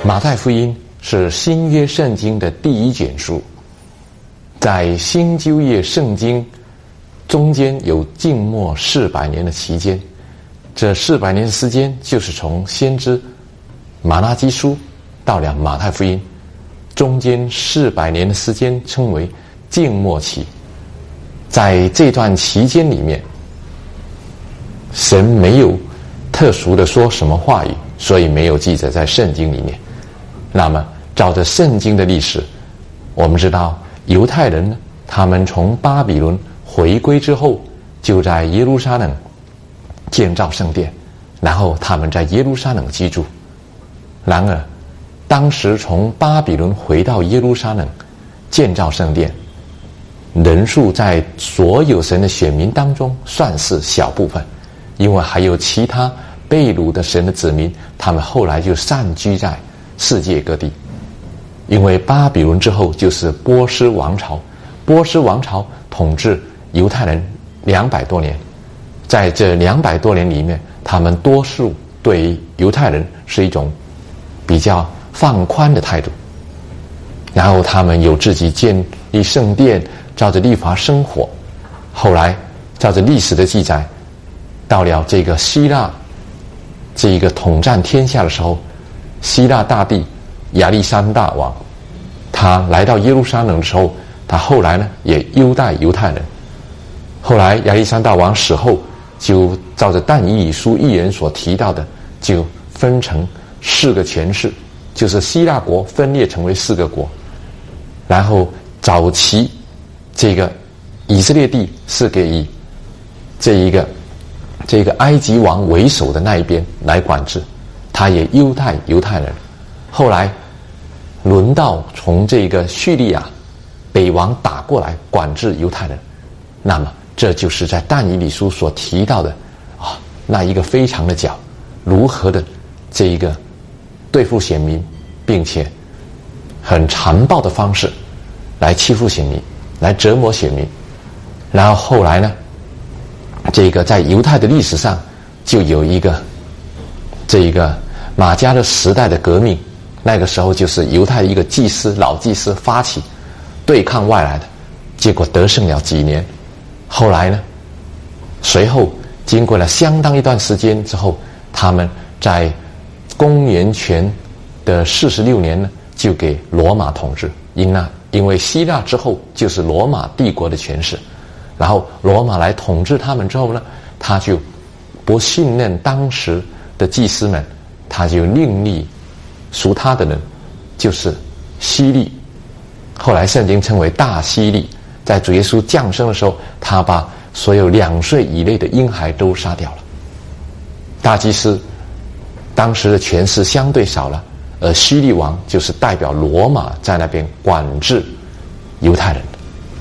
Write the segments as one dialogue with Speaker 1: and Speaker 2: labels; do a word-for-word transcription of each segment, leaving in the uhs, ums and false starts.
Speaker 1: 马太福音是新约圣经的第一卷书，在新旧约圣经中间有静默四百年的期间，这四百年的时间就是从先知马拉基书到了马太福音，中间四百年的时间称为静默期。在这段期间里面，神没有特殊的说什么话语，所以没有记载在圣经里面。那么照着圣经的历史，我们知道犹太人呢，他们从巴比伦回归之后，就在耶路撒冷建造圣殿，然后他们在耶路撒冷居住。然而当时从巴比伦回到耶路撒冷建造圣殿，人数在所有神的选民当中算是小部分，因为还有其他被掳的神的子民，他们后来就散居在世界各地。因为巴比伦之后就是波斯王朝，波斯王朝统治犹太人两百多年，在这两百多年里面，他们多数对于犹太人是一种比较放宽的态度，然后他们有自己建立圣殿，照着律法生活。后来照着历史的记载，到了这个希腊这个统战天下的时候，希腊大帝亚历山大王他来到耶路撒冷的时候，他后来呢也优待犹太人。后来亚历山大王死后，就照着但以理书预言所提到的，就分成四个权势，就是希腊国分裂成为四个国。然后早期这个以色列地是给以这一个这个埃及王为首的那一边来管制，他也优待犹太人。后来轮到从这个叙利亚北王打过来管制犹太人，那么这就是在但以理书所提到的啊，那一个非常的角，如何的这一个对付选民，并且很残暴的方式来欺负选民，来折磨选民。然后后来呢，这个在犹太的历史上就有一个这一个马加勒时代的革命，那个时候就是犹太的一个祭司老祭司发起对抗外来的，结果得胜了几年。后来呢，随后经过了相当一段时间之后，他们在公元前的四十六年呢，就给罗马统治。因呢，因为希腊之后就是罗马帝国的权势，然后罗马来统治他们之后呢，他就不信任当时的祭司们，他就另立属他的人，就是希律。后来圣经称为大希律。在主耶稣降生的时候，他把所有两岁以内的婴孩都杀掉了。大祭司当时的权势相对少了，而希律王就是代表罗马在那边管制犹太人。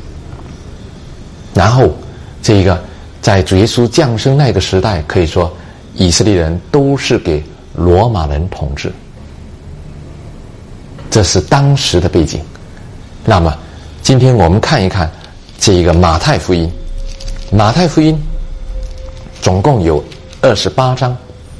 Speaker 1: 然后这个在主耶稣降生那个时代，可以说以色列人都是给罗马人统治，这是当时的背景。那么今天我们看一看这一个马太福音。马太福音总共有二十八章，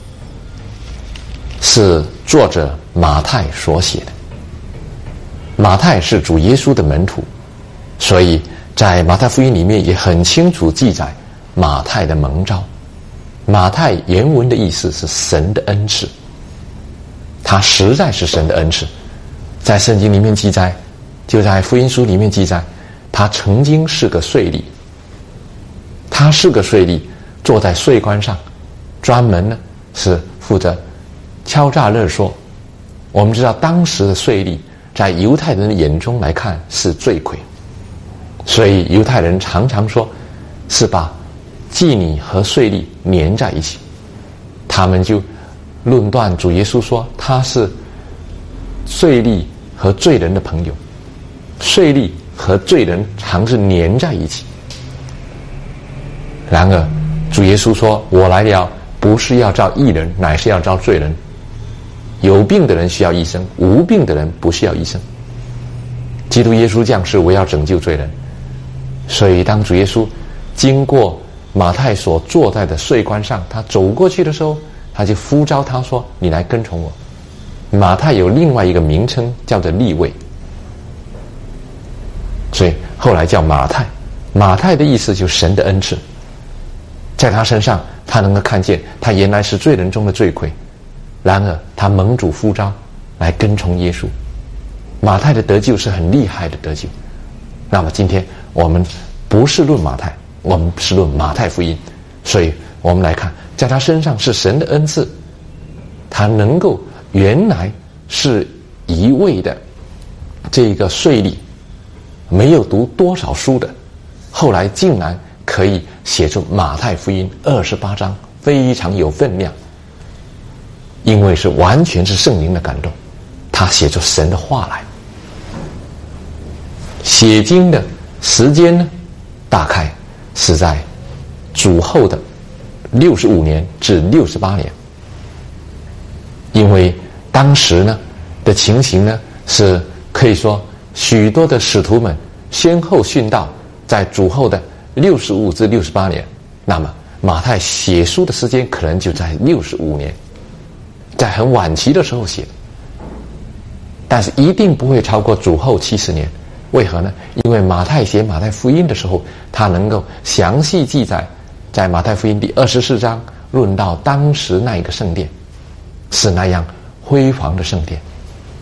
Speaker 1: 是作者马太所写的。马太是主耶稣的门徒，所以在马太福音里面也很清楚记载马太的蒙召。马太原文的意思是神的恩赐，他实在是神的恩赐。在圣经里面记载，就在福音书里面记载，他曾经是个税吏，他是个税吏，坐在税关上，专门呢是负责敲诈勒索。我们知道当时的税吏在犹太人的眼中来看是罪魁，所以犹太人常常说是把妓女和税吏连在一起，他们就论断主耶稣说他是税吏和罪人的朋友，税吏和罪人常是连在一起。然而主耶稣说，我来了不是要召义人，乃是要召罪人。有病的人需要医生，无病的人不需要医生。基督耶稣降世为要拯救罪人，所以当主耶稣经过马太所坐在的税关上，他走过去的时候，他就呼召他说，你来跟从我。 马太有另外一个名称叫做利未，所以后来叫马太。马太的意思就是神的恩赐，在他身上他能够看见他原来是罪人中的罪魁，然而他蒙主呼召来跟从耶稣。马太的得救是很厉害的得救。那么今天我们不是论马太，我们是论马太福音，所以我们来看在他身上是神的恩赐，他能够原来是一位的这个税吏，没有读多少书的，后来竟然可以写出马太福音二十八章，非常有分量，因为是完全是圣灵的感动，他写出神的话来。写经的时间呢，大概是在主后的六十五年至六十八年，因为当时呢的情形呢是可以说许多的使徒们先后殉道，在主后的六十五至六十八年，那么马太写书的时间可能就在六十五年，在很晚期的时候写的，但是一定不会超过主后七十年。为何呢？因为马太写马太福音的时候，他能够详细记载，在马太福音第二十四章论到当时那一个圣殿是那样辉煌的圣殿。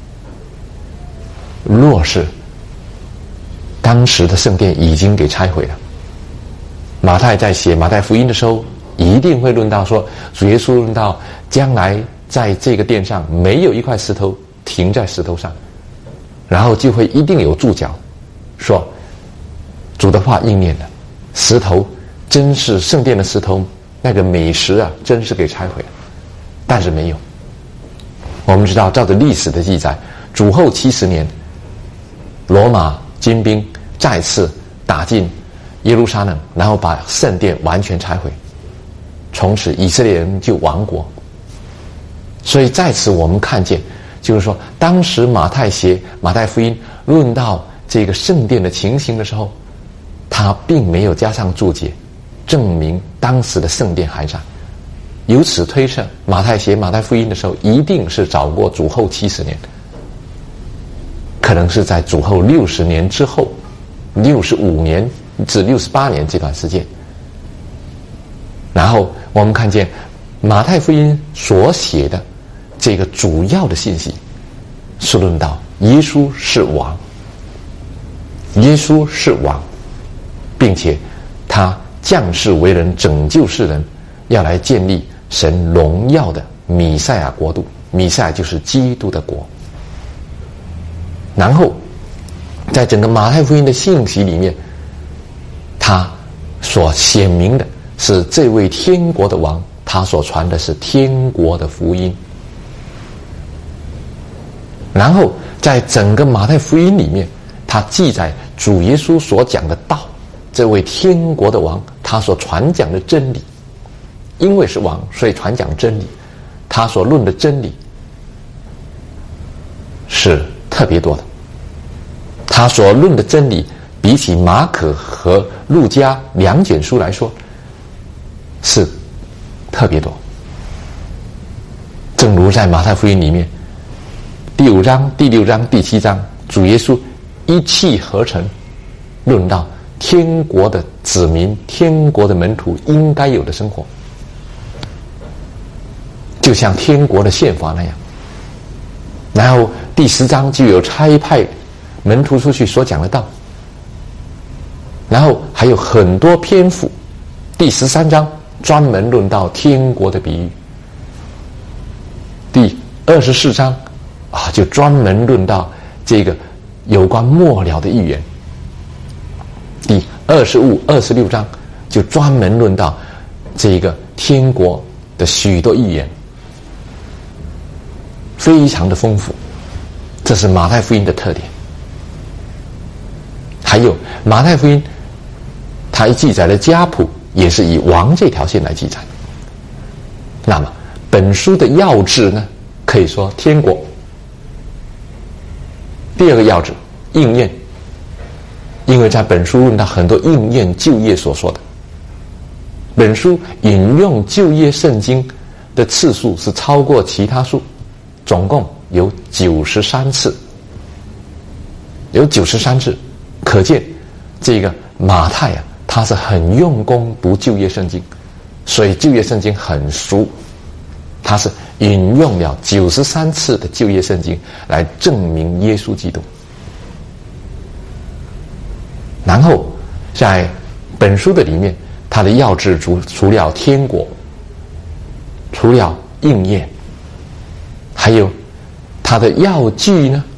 Speaker 1: 若是当时的圣殿已经给拆毁了，马太在写马太福音的时候一定会论到说，主耶稣论到将来在这个殿上没有一块石头停在石头上，然后就会一定有注脚说主的话应验了，石头真是圣殿的石头，那个美石啊真是给拆毁了。但是没有，我们知道照着历史的记载，主后七十年罗马军兵再次打进耶路撒冷，然后把圣殿完全拆毁，从此以色列人就亡国。所以在此我们看见，就是说当时马太写马太福音论到这个圣殿的情形的时候，他并没有加上注解证明当时的圣殿还在。由此推测，马太写马太福音的时候一定是早过主后七十年，可能是在主后六十年之后，六十五年至六十八年这段时间。然后我们看见马太福音所写的这个主要的信息是论到耶稣是王，耶稣是王，并且他降世为人，拯救世人，要来建立神荣耀的弥赛亚国度。弥赛亚就是基督的国。然后在整个马太福音的信息里面，他所显明的是这位天国的王，他所传的是天国的福音。然后在整个马太福音里面，他记载主耶稣所讲的道，这位天国的王他所传讲的真理，因为是王，所以传讲真理，他所论的真理是特别多的。他所论的真理比起马可和路加两卷书来说是特别多。正如在马太福音里面第五章、第六章、第七章，主耶稣一气呵成论到天国的子民、天国的门徒应该有的生活，就像天国的宪法那样。然后第十章就有差派门徒出去所讲的道，然后还有很多篇幅。第十三章专门论到天国的比喻，第二十四章啊，就专门论到这个有关末了的预言。第二十五、二十六章就专门论到这个天国的许多预言，非常的丰富。这是马太福音的特点。还有马太福音，它记载的家谱也是以王这条线来记载。那么本书的要旨呢，可以说天国。第二个要旨应验，因为在本书论到很多应验旧约所说的。本书引用旧约圣经的次数是超过其他书，总共有九十三次，有九十三次，可见这个马太啊，他是很用功读旧约圣经，所以旧约圣经很熟，他是引用了九十三次的旧约圣经来证明耶稣基督。然后在本书的里面，它的要旨除除了天国，除了应验，还有它的要句呢，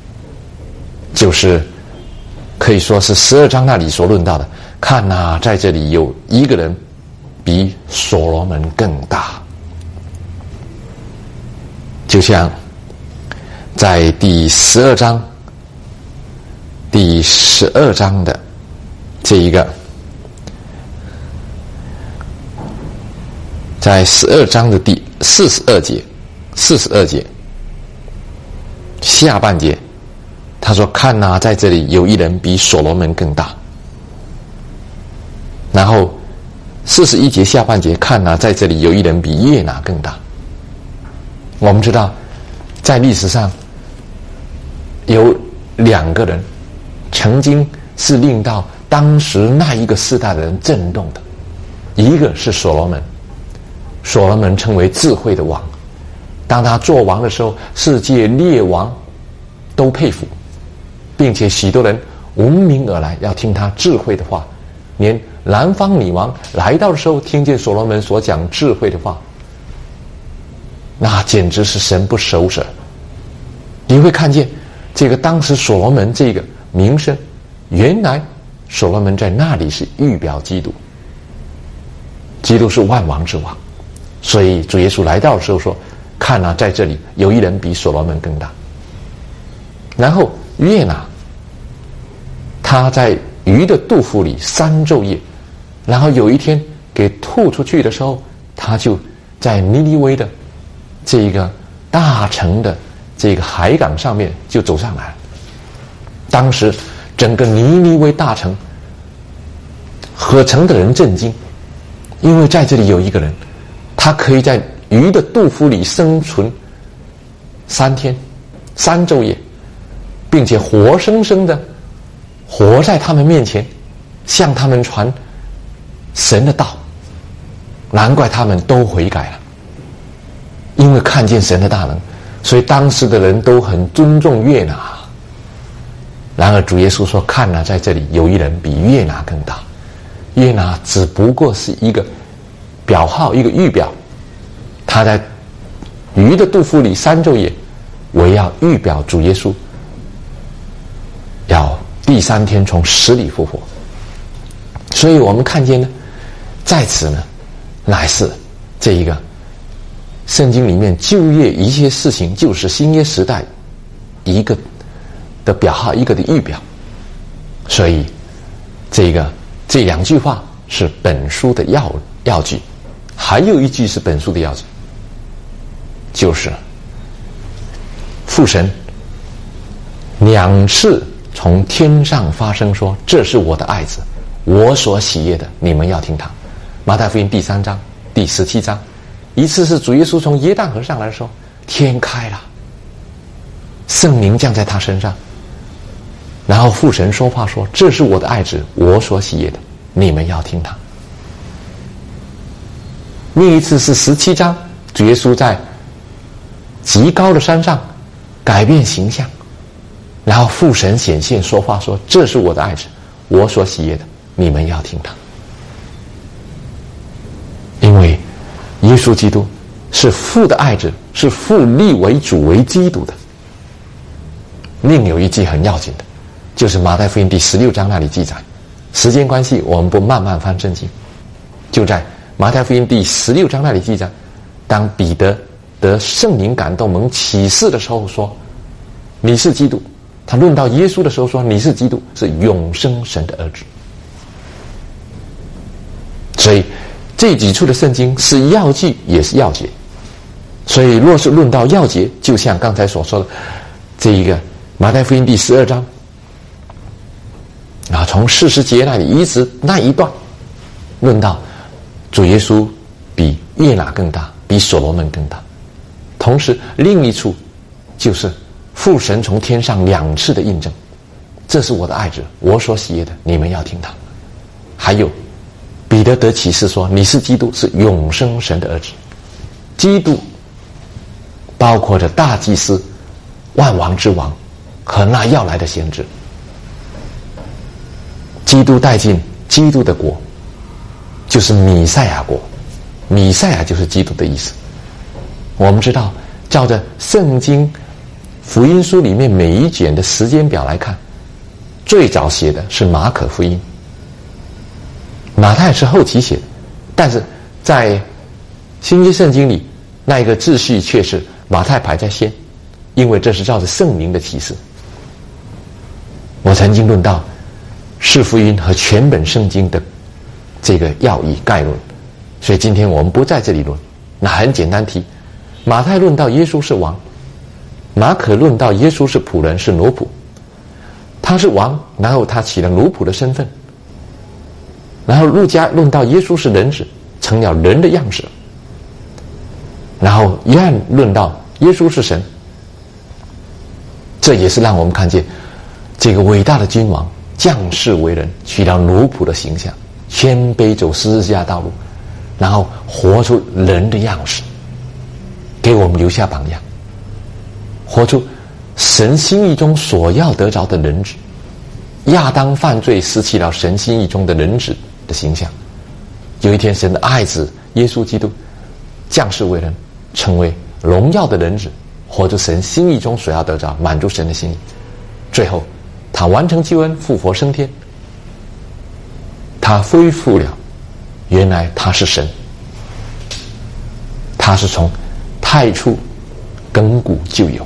Speaker 1: 就是可以说是十二章那里所论到的。看啊，在这里有一个人比所罗门更大，就像在第十二章第十二章的这一个，在十二章的第四十二节，四十二节下半节，他说：“看啊，在这里有一人比所罗门更大。”然后四十一节下半节，看啊，在这里有一人比约拿更大。我们知道，在历史上有两个人曾经是令到当时那一个世代的人震动的，一个是所罗门，所罗门称为智慧的王。当他做王的时候，世界列王都佩服，并且许多人闻名而来，要听他智慧的话。连南方女王来到的时候，听见所罗门所讲智慧的话，那简直是神不守舍。你会看见这个当时所罗门这个名声，原来所罗门在那里是预表基督，基督是万王之王。所以主耶稣来到的时候说：“看啊，在这里有一人比所罗门更大。”然后约拿，他在鱼的肚腹里三昼夜，然后有一天给吐出去的时候，他就在尼尼微的这个大城的这个海港上面就走上来了。当时整个尼尼微大城合城的人震惊，因为在这里有一个人，他可以在鱼的肚腹里生存三天三昼夜，并且活生生的活在他们面前，向他们传神的道。难怪他们都悔改了，因为看见神的大能，所以当时的人都很尊重约拿。然而主耶稣说：“看啊，在这里有一人比约拿更大。”约拿只不过是一个表号，一个预表，他在鱼的肚腹里三昼夜，为要预表主耶稣要第三天从死里复活。所以我们看见呢，在此呢，乃是这一个圣经里面旧约一些事情，就是新约时代一个的表号，一个的预表。所以这个这两句话是本书的要要句，还有一句是本书的要句，就是父神两次从天上发声说：“这是我的爱子，我所喜悦的，你们要听他。”马太福音第三章第十七章，一次是主耶稣从约旦河上来的时候，天开了，圣灵降在他身上，然后父神说话说：“这是我的爱子，我所喜悦的，你们要听他。”另一次是十七章，主耶稣在极高的山上改变形象，然后父神显现说话说：“这是我的爱子，我所喜悦的，你们要听他。”因为耶稣基督是父的爱子，是父立为主为基督的。另有一句很要紧的，就是马太福音第十六章那里记载，时间关系我们不慢慢翻圣经，就在马太福音第十六章那里记载，当彼得得圣灵感动蒙启示的时候说：“你是基督。”他论到耶稣的时候说：“你是基督，是永生神的儿子。”所以这几处的圣经是要句也是要节。所以若是论到要节，就像刚才所说的这一个马太福音第十二章啊，从四十节那里一直那一段论到主耶稣比约拿更大，比所罗门更大。同时另一处就是父神从天上两次的印证，这是我的爱子，我所喜悦的，你们要听他。还有彼得得启示说，你是基督，是永生神的儿子。基督包括着大祭司、万王之王和那要来的先知。基督带进基督的国，就是弥赛亚国。弥赛亚就是基督的意思。我们知道，照着圣经福音书里面每一卷的时间表来看，最早写的是马可福音，马太是后期写的，但是在新约圣经里，那一个秩序却是马太排在先，因为这是照着圣灵的启示。我曾经论到四福音和全本圣经的这个要义概论，所以今天我们不在这里论。那很简单提，马太论到耶稣是王，马可论到耶稣是仆人，是奴仆。他是王，然后他起了奴仆的身份。然后路加论到耶稣是人子，成了人的样式。然后约翰论到耶稣是神，这也是让我们看见这个伟大的君王降世为人，取了奴仆的形象，谦卑走十字架道路，然后活出人的样式，给我们留下榜样，活出神心意中所要得着的人子。亚当犯罪失去了神心意中的人子的形象，有一天神的爱子耶稣基督降世为人，成为荣耀的人子，活出神心意中所要得着，满足神的心意。最后他完成救恩，复活升天，他恢复了原来他是神，他是从太初亘古就有，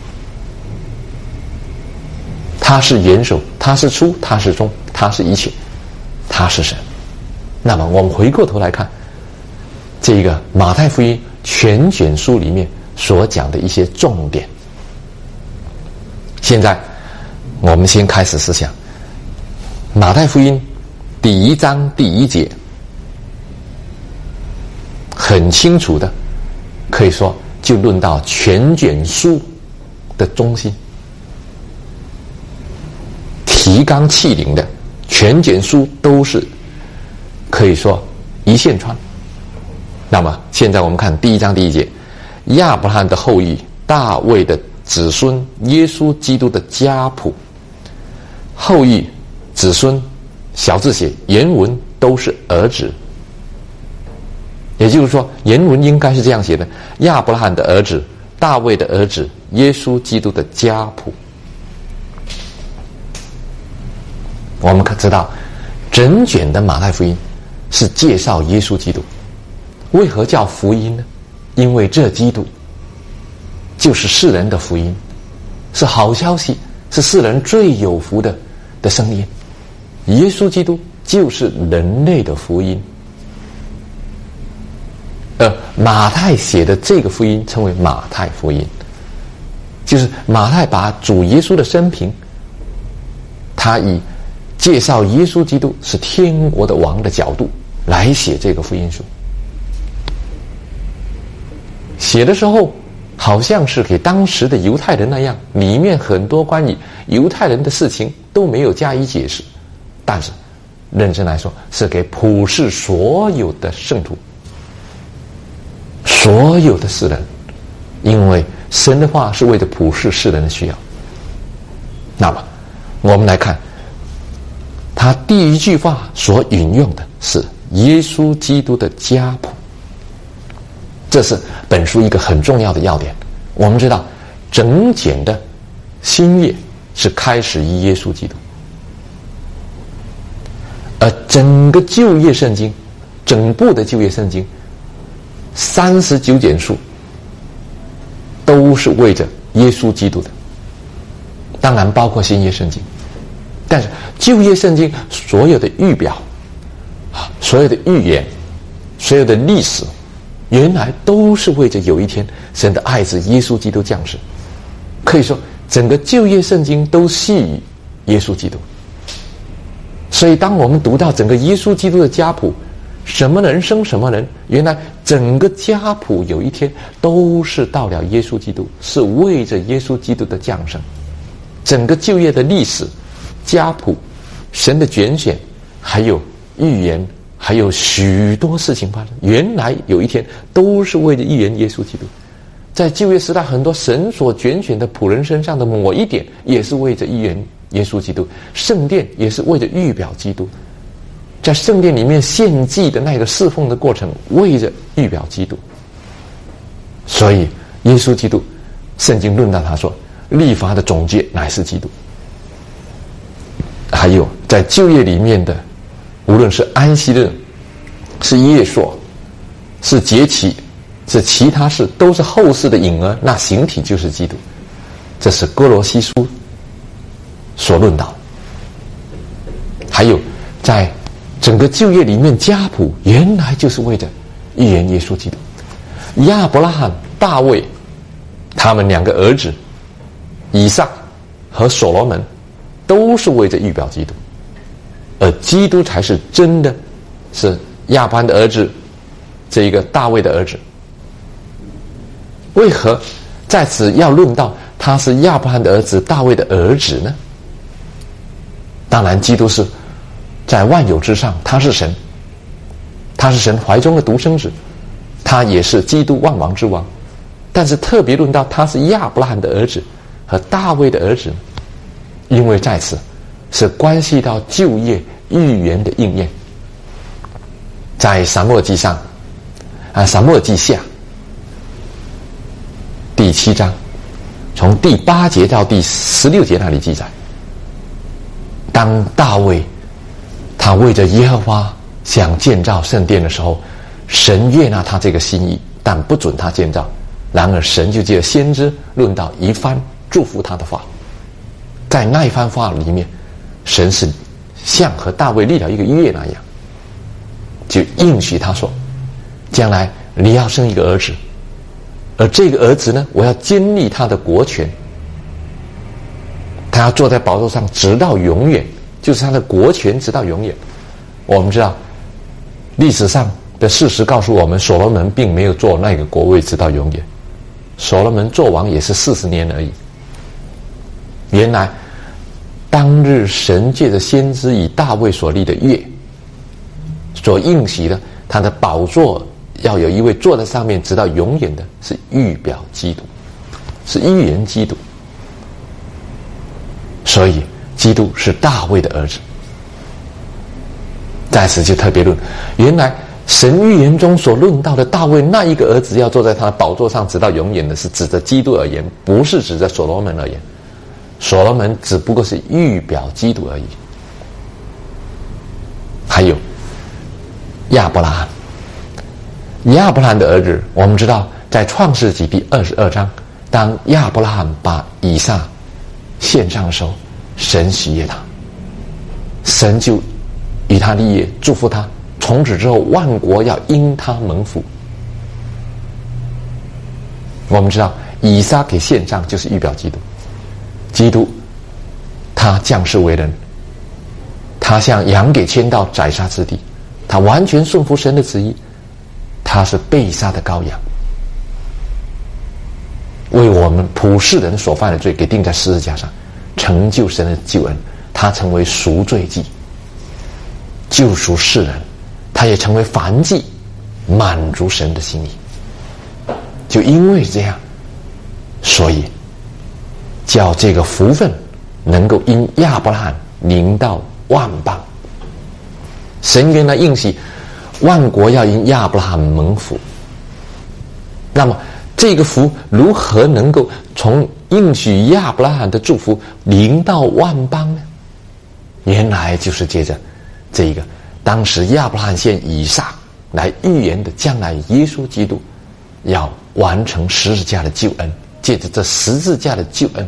Speaker 1: 他是元首，他是初，他是终，他是一切，他是神。那么我们回过头来看这个马太福音全卷书里面所讲的一些重点。现在我们先开始思想马太福音第一章第一节，很清楚的可以说就论到全卷书的中心，提纲挈领的全卷书都是可以说一线穿。那么现在我们看第一章第一节，亚伯拉罕的后裔，大卫的子孙，耶稣基督的家谱。后裔子孙小字写，原文都是儿子，也就是说原文应该是这样写的：亚伯拉罕的儿子，大卫的儿子，耶稣基督的家谱。我们可知道整卷的马太福音是介绍耶稣基督。为何叫福音呢？因为这基督就是世人的福音，是好消息，是世人最有福的的声音。耶稣基督就是人类的福音。而马太写的这个福音称为马太福音，就是马太把主耶稣的生平，他以介绍耶稣基督是天国的王的角度来写这个福音书。写的时候好像是给当时的犹太人那样，里面很多关于犹太人的事情都没有加以解释，但是认真来说是给普世所有的圣徒，所有的世人，因为神的话是为了普世世人的需要。那么我们来看他第一句话所引用的是耶稣基督的家谱，这是本书一个很重要的要点。我们知道整卷的新约是开始于耶稣基督，而整个旧约圣经，整部的旧约圣经三十九卷书都是为着耶稣基督的，当然包括新约圣经。但是旧约圣经所有的预表，所有的预言，所有的历史，原来都是为着有一天神的爱子耶稣基督降世。可以说整个旧约圣经都系于耶稣基督。所以当我们读到整个耶稣基督的家谱， 什么人生什么人，原来整个家谱有一天都是到了耶稣基督，是为着耶稣基督的降生。整个旧约的历史、家谱、神的拣选，还有预言，还有许多事情发生，原来有一天都是为了预言耶稣基督。在旧约时代，很多神所拣选的仆人身上的某一点，也是为着预言耶稣基督。圣殿也是为着预表基督，在圣殿里面献祭的那个侍奉的过程，为着预表基督。所以耶稣基督，圣经论到他说，律法的总结乃是基督。还有在旧约里面的，无论是安息日，是月朔，是节期，是其他事，都是后世的影儿，那形体就是基督。这是哥罗西书所论到。还有在整个旧约里面，家谱原来就是为着预言耶稣基督。亚伯拉罕、大卫他们两个儿子以撒和所罗门，都是为着预表基督，而基督才是真的是亚伯拉罕的儿子，这一个大卫的儿子。为何在此要论到他是亚伯拉罕的儿子、大卫的儿子呢？当然基督是在万有之上，他是神，他是神怀中的独生子，他也是基督万王之王。但是特别论到他是亚伯拉罕的儿子和大卫的儿子，因为在此是关系到旧约预言的应验。在撒母耳记上啊，撒母耳记下第七章，从第八节到第十六节那里记载，当大卫他为着耶和华想建造圣殿的时候，神悦纳他这个心意，但不准他建造。然而神就借先知论到一番祝福他的话，在那一番话里面，神是像和大卫立了一个约那样，就应许他说，将来你要生一个儿子，而这个儿子呢，我要建立他的国权，他要坐在宝座上直到永远，就是他的国权直到永远。我们知道历史上的事实告诉我们，所罗门并没有坐那个国位直到永远，所罗门做王也是四十年而已。原来当日神借着先知以大卫所立的约所应许的，他的宝座要有一位坐在上面直到永远的，是预表基督，是预言基督。所以基督是大卫的儿子。在此就特别论，原来神预言中所论到的大卫那一个儿子要坐在他的宝座上直到永远的，是指着基督而言，不是指着所罗门而言。所罗门只不过是预表基督而已。还有亚伯拉罕，亚伯拉罕的儿子，我们知道在创世纪第二十二章，当亚伯拉罕把以撒献上的时候，神喜悦他，神就与他立业，祝福他，从此之后万国要因他蒙福。我们知道以撒给献上就是预表基督，基督他降世为人，他像羊给牵到宰杀之地，他完全顺服神的旨意，他是被杀的羔羊，为我们普世人所犯的罪给钉在十字架上，成就神的救恩，他成为赎罪祭，救赎世人，他也成为燔祭，满足神的心意。就因为这样，所以叫这个福分能够因亚伯拉罕临到万邦。神原来应许万国要因亚伯拉罕蒙福，那么这个福如何能够从应许亚伯拉罕的祝福临到万邦呢？原来就是借着这个当时亚伯拉罕献以撒来预言的将来耶稣基督要完成十字架的救恩，借着这十字架的救恩，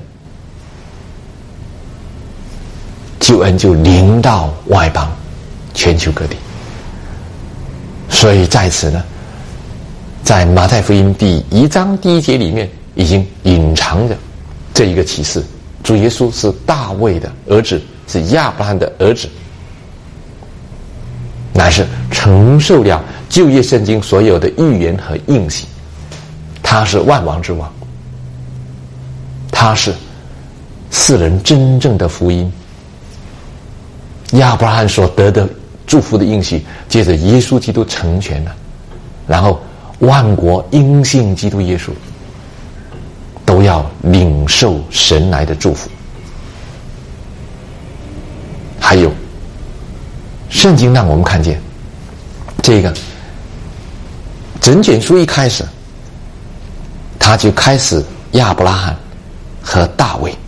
Speaker 1: 救恩就临到外邦，全球各地。所以在此呢，在马太福音第一章第一节里面已经隐藏着这一个启示，主耶稣是大卫的儿子，是亚伯拉罕的儿子。 乃是承受了旧约圣经所有的预言和应许。他是万王之王，他是世人真正的福音。亚伯拉罕所得的祝福的应许，接着耶稣基督成全了，然后万国因信基督耶稣都要领受神来的祝福。还有圣经让我们看见，这个整卷书一开始他就开始亚伯拉罕和大卫，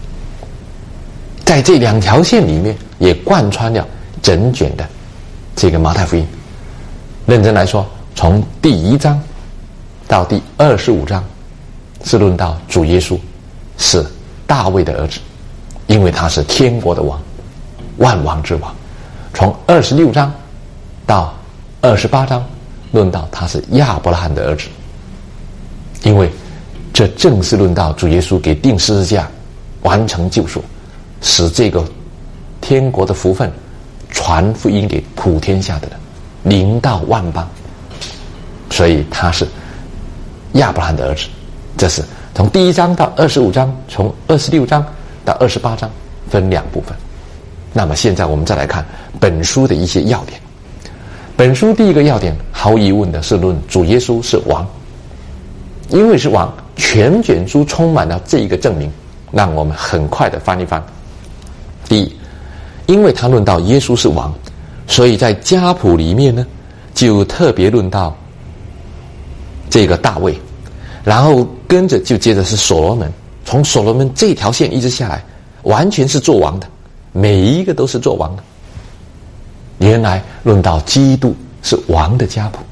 Speaker 1: 在这两条线里面也贯穿了整卷的这个马太福音。认真来说，从第一章到第二十五章是论到主耶稣是大卫的儿子，因为他是天国的王，万王之王。从二十六章到二十八章论到他是亚伯拉罕的儿子，因为这正是论到主耶稣给钉十字架完成救赎，使这个天国的福分传福音给普天下的人，临到万邦，所以他是亚伯拉罕的儿子。这是从第一章到二十五章，从二十六章到二十八章分两部分。那么现在我们再来看本书的一些要点。本书第一个要点毫无疑问的是论主耶稣是王，因为是王，全卷书充满了这一个证明。让我们很快的翻一翻。第一，因为他论到耶稣是王，所以在家谱里面呢就特别论到这个大卫，然后跟着就接着是所罗门，从所罗门这条线一直下来，完全是做王的，每一个都是做王的。原来论到基督是王的家谱，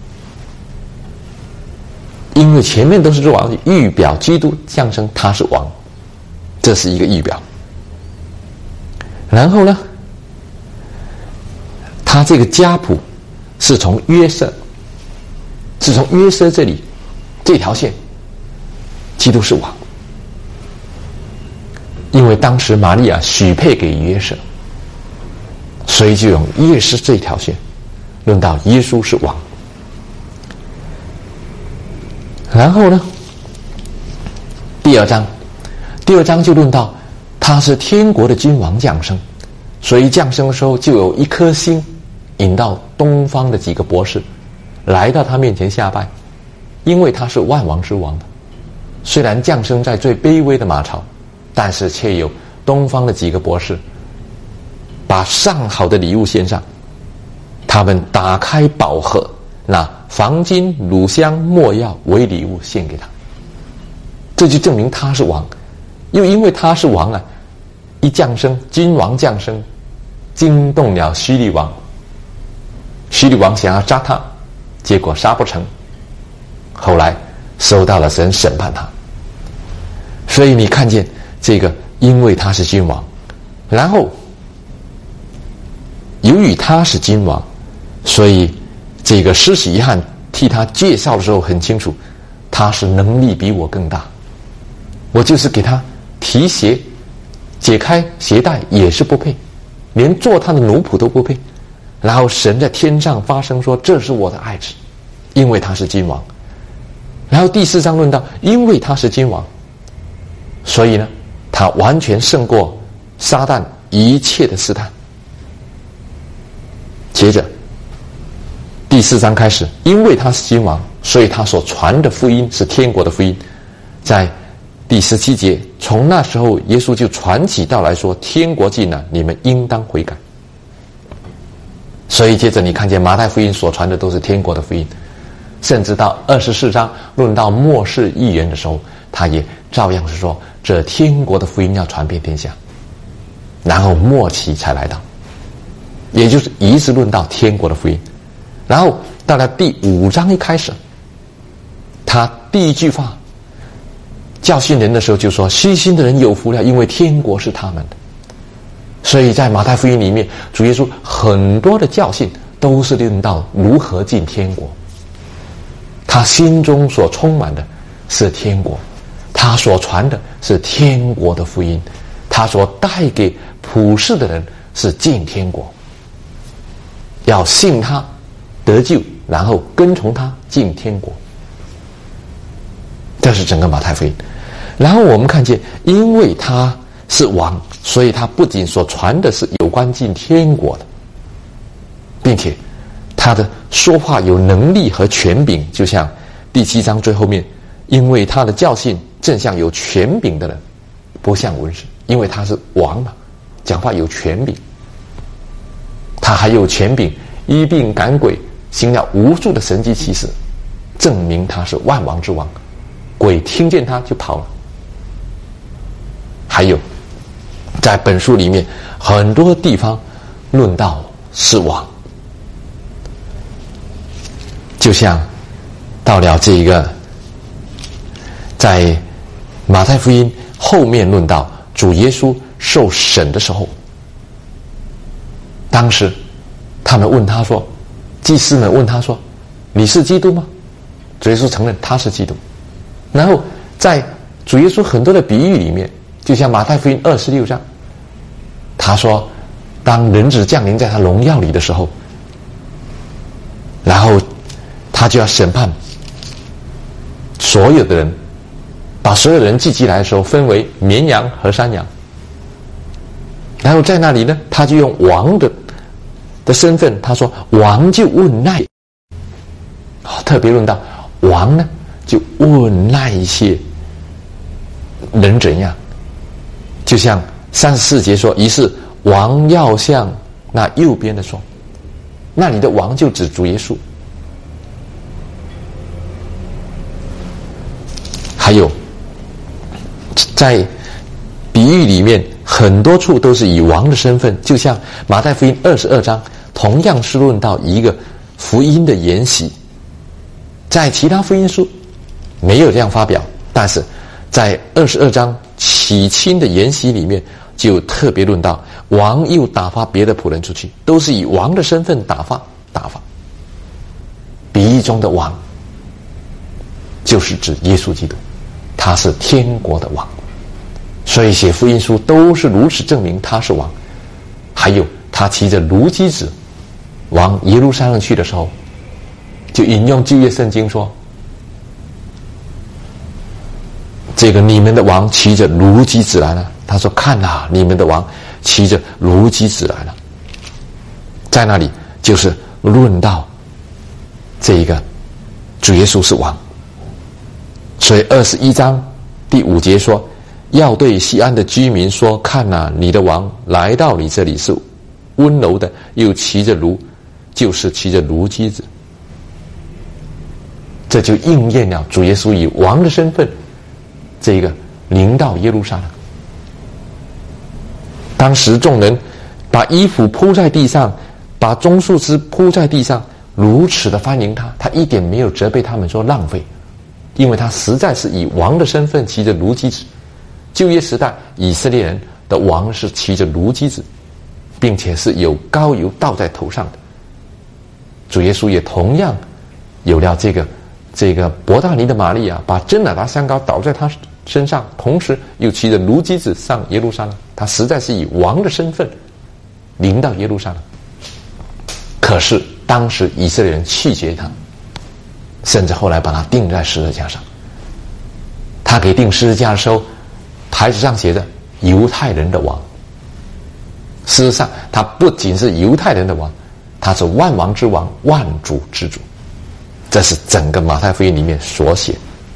Speaker 1: 因为前面都是做王，预表基督象征他是王，这是一个预表。然后呢，他这个家谱是从约瑟，是从约瑟这里这条线，基督是王，因为当时玛利亚许配给约瑟，所以就用约瑟这条线论到耶稣是王。然后呢，第二章第二章就论到他是天国的君王降生，所以降生的时候就有一颗星引到东方的几个博士来到他面前下拜，因为他是万王之王，虽然降生在最卑微的马槽，但是却有东方的几个博士把上好的礼物献上，他们打开宝盒，拿黄金、乳香、没药为礼物献给他，这就证明他是王。又因为他是王啊，一降生，君王降生，惊动了希律王，希律王想要杀他，结果杀不成，后来收到了神审判他。所以你看见这个，因为他是君王，然后由于他是君王，所以这个施洗约翰替他介绍的时候很清楚，他是能力比我更大，我就是给他提鞋解开鞋带也是不配，连做他的奴仆都不配。然后神在天上发声说，这是我的爱子，因为他是君王。然后第四章论到，因为他是君王，所以呢他完全胜过撒旦一切的试探。接着第四章开始，因为他是君王，所以他所传的福音是天国的福音。在第十七节，从那时候耶稣就传起道来说，天国近了，你们应当悔改。所以接着你看见马太福音所传的都是天国的福音，甚至到二十四章论到末世预言的时候，他也照样是说这天国的福音要传遍天下，然后末期才来到，也就是一直论到天国的福音。然后到了第五章一开始，他第一句话教训人的时候就说，虚心的人有福了，因为天国是他们的。所以在马太福音里面，主耶稣很多的教训都是论到如何进天国，他心中所充满的是天国，他所传的是天国的福音，他所带给普世的人是进天国。 要信他得救，然后跟从他进天国。这是整个马太福音。然后我们看见，因为他是王，所以他不仅所传的是有关进天国的，并且他的说话有能力和权柄，就像第七章最后面，因为他的教训正像有权柄的人，不像文士，因为他是王嘛，讲话有权柄。他还有权柄医病赶鬼，行了无数的神迹奇事，证明他是万王之王，鬼听见他就跑了。还有在本书里面很多地方论到是王，就像到了这一个在马太福音后面论到主耶稣受审的时候，当时他们问他说，祭司们问他说，你是基督吗？主耶稣承认他是基督。然后在主耶稣很多的比喻里面，就像马太福音二十六章，他说当人子降临在他荣耀里的时候，然后他就要审判所有的人，把所有的人聚集来的时候分为绵羊和山羊。然后在那里呢，他就用王的的身份，他说王就问那、哦、特别论到王呢就问那一些人怎样，就像三十四节说，于是王要向那右边的说，那里的王就指主耶稣。还有在比喻里面很多处都是以王的身份，就像马太福音二十二章同样是论到一个福音的筵席，在其他福音书没有这样发表，但是在二十二章起亲的筵席里面就特别论到王又打发别的仆人出去，都是以王的身份打发打发。比喻中的王就是指耶稣基督，他是天国的王，所以写福音书都是如此证明他是王。还有他骑着驴驹子往耶路撒冷去的时候，就引用旧约圣经说，这个你们的王骑着驴驹子来了。他说看啊，你们的王骑着驴驹子来了。在那里就是论到这一个主耶稣是王。所以二十一章第五节说，要对西安的居民说，看啊，你的王来到你这里是温柔的，又骑着驴，就是骑着驴驹子。这就应验了主耶稣以王的身份这个临到耶路撒冷。当时众人把衣服铺在地上，把棕树枝铺在地上，如此的欢迎他，他一点没有责备他们说浪费，因为他实在是以王的身份骑着驴驹子。旧约时代以色列人的王是骑着驴驹子，并且是有膏油倒在头上的。主耶稣也同样有了这个这个伯大尼的玛利亚把真哪噠香膏倒在他身上，同时又骑着驴驹子上耶路撒冷。他实在是以王的身份临到耶路撒冷。可是当时以色列人拒绝他，甚至后来把他钉在十字架上。他给钉十字架的时候，牌子上写着犹太人的王。事实上他不仅是犹太人的王，他是万王之王，万主之主。这是整个马太福音里面所写，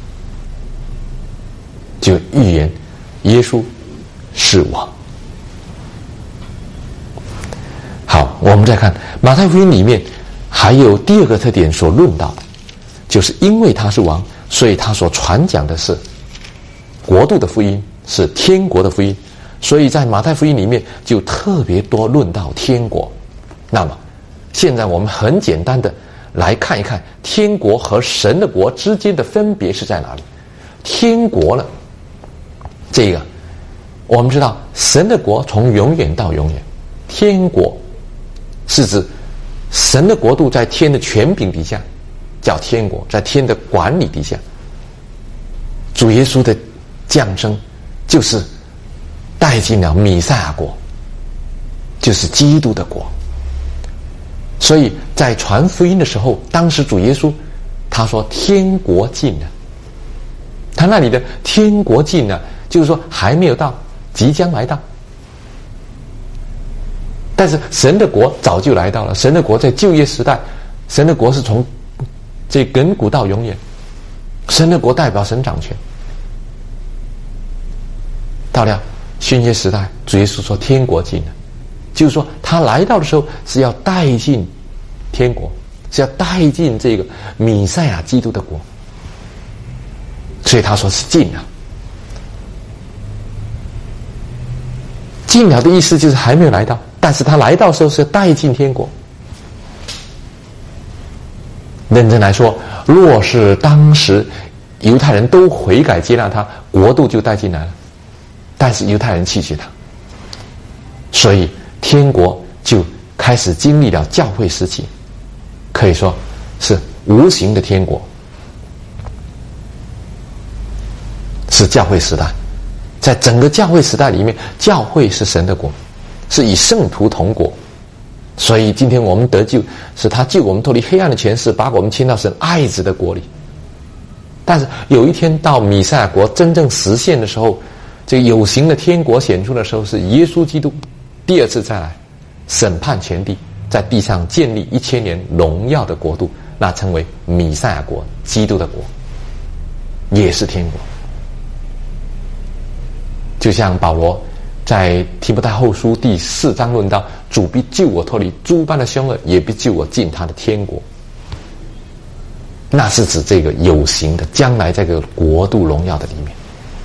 Speaker 1: 就预言耶稣是王。好，我们再看马太福音里面还有第二个特点所论到的，就是因为他是王，所以他所传讲的是国度的福音，是天国的福音。所以在马太福音里面就特别多论到天国。那么现在我们很简单的来看一看天国和神的国之间的分别是在哪里。天国了，这个我们知道神的国从永远到永远，天国是指神的国度在天的权柄底下叫天国，在天的管理底下。主耶稣的降生就是带进了弥赛亚国，就是基督的国。 所以在传福音的时候，当时主耶稣他说天国近了，他那里的天国近了，就是说还没有到，即将来到。但是神的国早就来到了，神的国在旧约时代，神的国是从这亘古到永远，神的国代表神掌权。到了新约时代，主耶稣说天国近了，就是说他来到的时候是要带进天国，是要带进这个弥赛亚基督的国，所以他说是近了。近了的意思就是还没有来到，但是他来到的时候是要带进天国。认真来说，若是当时犹太人都悔改接纳他，国度就带进来了，但是犹太人弃绝他，所以天国就开始经历了教会时期，可以说是无形的天国，是教会时代。在整个教会时代里面，教会是神的国，是以圣徒同国，所以今天我们得救，是他救我们脱离黑暗的权势，把我们迁到神爱子的国里。但是有一天到弥赛亚国真正实现的时候，这个有形的天国显出的时候，是耶稣基督第二次再来审判全地，在地上建立一千年荣耀的国度，那称为弥赛亚国，基督的国，也是天国。就像保罗在提摩太后书第四章论到，主必救我脱离诸般的凶恶，也必救我进他的天国。那是指这个有形的将来这个国度荣耀的里面。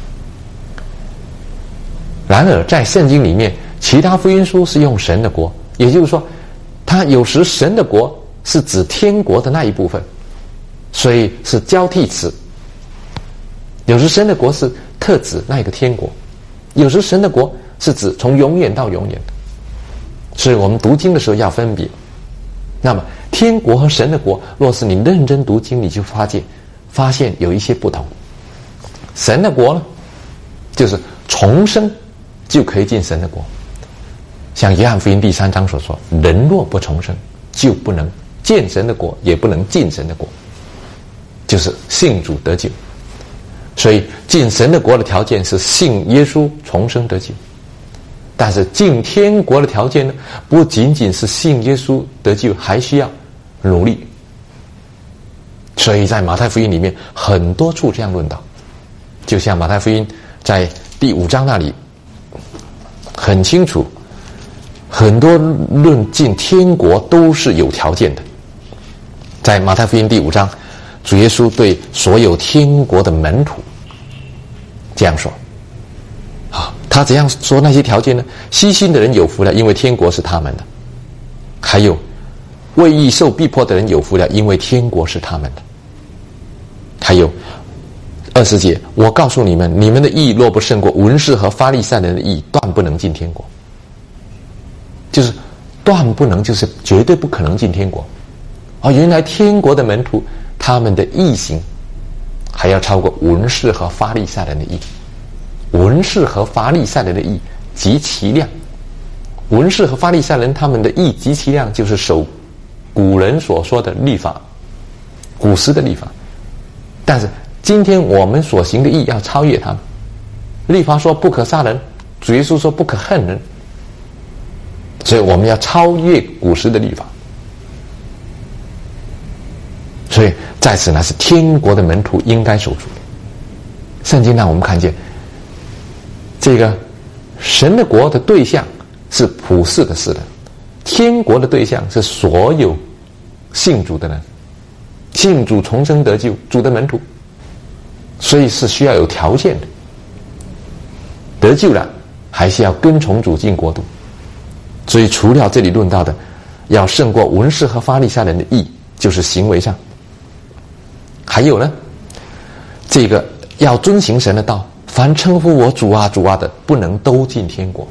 Speaker 1: 然而在圣经里面，其他福音书是用神的国，也就是说它有时神的国是指天国的那一部分，所以是交替词。有时神的国是特指那一个天国，有时神的国是指从永远到永远的，所以我们读经的时候要分别。那么天国和神的国，若是你认真读经，你就发现发现有一些不同。神的国呢，就是重生就可以进神的国，像约翰福音第三章所说，人若不重生，就不能见神的国，也不能进神的国，就是信主得救。所以进神的国的条件是信耶稣重生得救，但是进天国的条件呢，不仅仅是信耶稣得救，还需要努力。所以在马太福音里面很多处这样论导，就像马太福音在第五章那里很清楚，很多论进天国都是有条件的。在马太福音第五章，主耶稣对所有天国的门徒这样说啊，他怎样说那些条件呢？悉心的人有福了，因为天国是他们的；还有为义受逼迫的人有福了，因为天国是他们的；还有二十节，我告诉你们，你们的义若不胜过文士和法利赛人的义，断不能进天国。就是断不能，就是绝对不可能进天国。哦，原来天国的门徒他们的义行还要超过文士和法利赛人的义。文士和法利赛人的义极其量，文士和法利赛人他们的义极其量，就是守古人所说的律法，古时的律法。但是今天我们所行的义要超越他们。律法说不可杀人，主耶稣说不可恨人，所以我们要超越古时的律法。所以在此呢，是天国的门徒应该守住的。圣经让我们看见，这个神的国的对象是普世的世人，天国的对象是所有信主的人，信主重生得救主的门徒，所以是需要有条件的。得救了还是要跟从主进国度。所以除了这里论到的要胜过文士和法利赛人的义，就是行为上，还有呢，这个要遵行神的道，凡称呼我主啊主啊的，不能都进天国。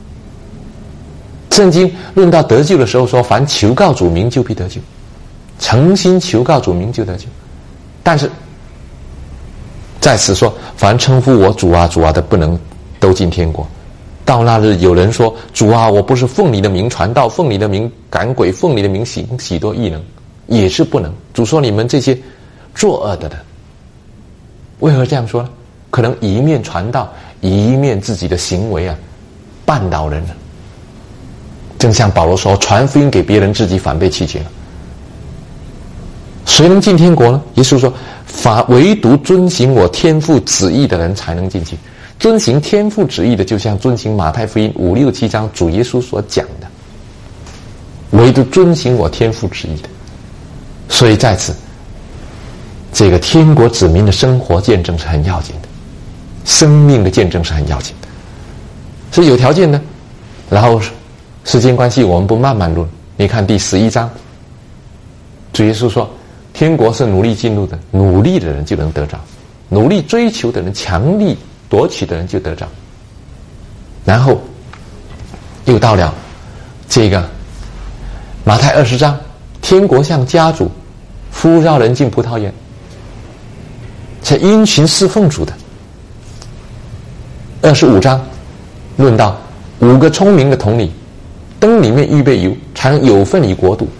Speaker 1: 圣经论到得救的时候说，凡求告主名就必得救，诚心求告主名就得救。但是在此说，凡称呼我主啊主啊的，不能都进天国。 到那日有人说，主啊，我不是奉你的名传道，奉你的名赶鬼，奉你的名行许多异能，也是不能。主说，你们这些作恶的人，为何这样说呢？可能一面传道，一面自己的行为啊绊倒人了。正像保罗说，传福音给别人，自己反被弃绝了。谁能进天国呢？耶稣说，凡唯独遵行我天父旨意的人才能进去。遵行天父旨意的，就像遵行马太福音五六七章主耶稣所讲的，唯独遵行我天父旨意的。所以在此，这个天国子民的生活见证是很要紧的，生命的见证是很要紧的，是有条件的。然后时间关系，我们不慢慢论。你看第十一章，主耶稣说，天国是努力进入的，努力的人就能得着，努力追求的人，强力夺取的人就得着。然后又到了这个马太二十章，天国像家主呼召人进葡萄园，是殷勤侍奉主的。二十五章论到五个聪明的童女，灯里面预备油，才能有份于国度。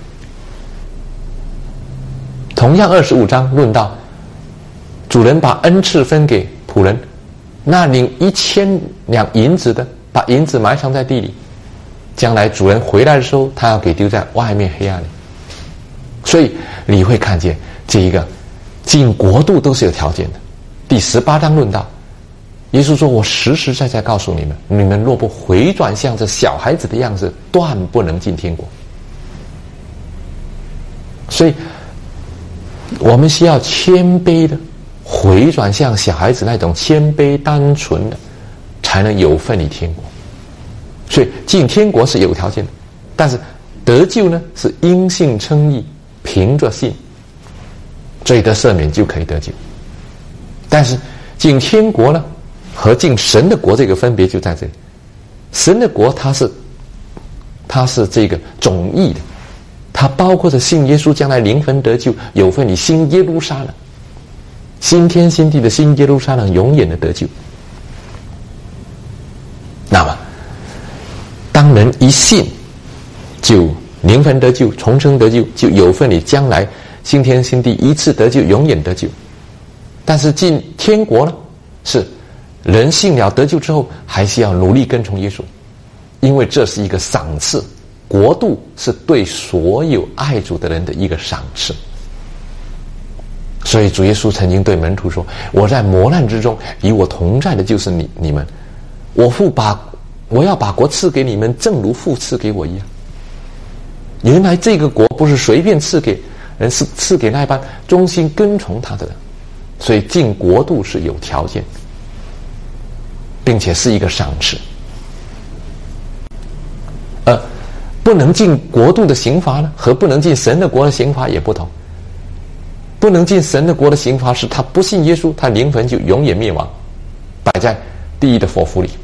Speaker 1: 同样二十五章论到主人把恩赐分给仆人，那领一千两银子的，把银子埋藏在地里，将来主人回来的时候，他要给丢在外面黑暗里。所以你会看见这一个进国度都是有条件的。第十八章论到耶稣说，我实实在在告诉你们，你们若不回转向这小孩子的样子，断不能进天国。所以我们需要谦卑的回转向小孩子那种谦卑单纯的，才能有份于天国。所以进天国是有条件的，但是得救呢，是因信称义，凭着信罪得赦免就可以得救。但是进天国呢和进神的国，这个分别就在这里。神的国它是它是这个总义的，它包括着信耶稣将来灵魂得救，有份于新耶路撒冷，新天新地的新耶路撒冷永远的得救。那么当人一信就灵魂得救，重生得救，就有份于将来新天新地一次得救，永远得救。但是进天国呢，是人信了得救之后，还是要努力跟从耶稣，因为这是一个赏赐，国度是对所有爱主的人的一个赏赐。所以主耶稣曾经对门徒说，我在磨难之中，与我同在的就是你你们，我父把我要把国赐给你们，正如父赐给我一样。原来这个国不是随便赐给人，是赐给那班忠心跟从他的人。所以进国度是有条件，并且是一个赏赐。呃，不能进国度的刑罚呢，和不能进神的国的刑罚也不同。不能进神的国的刑罚是他不信耶稣，他灵魂就永远灭亡，摆在地狱的火湖里。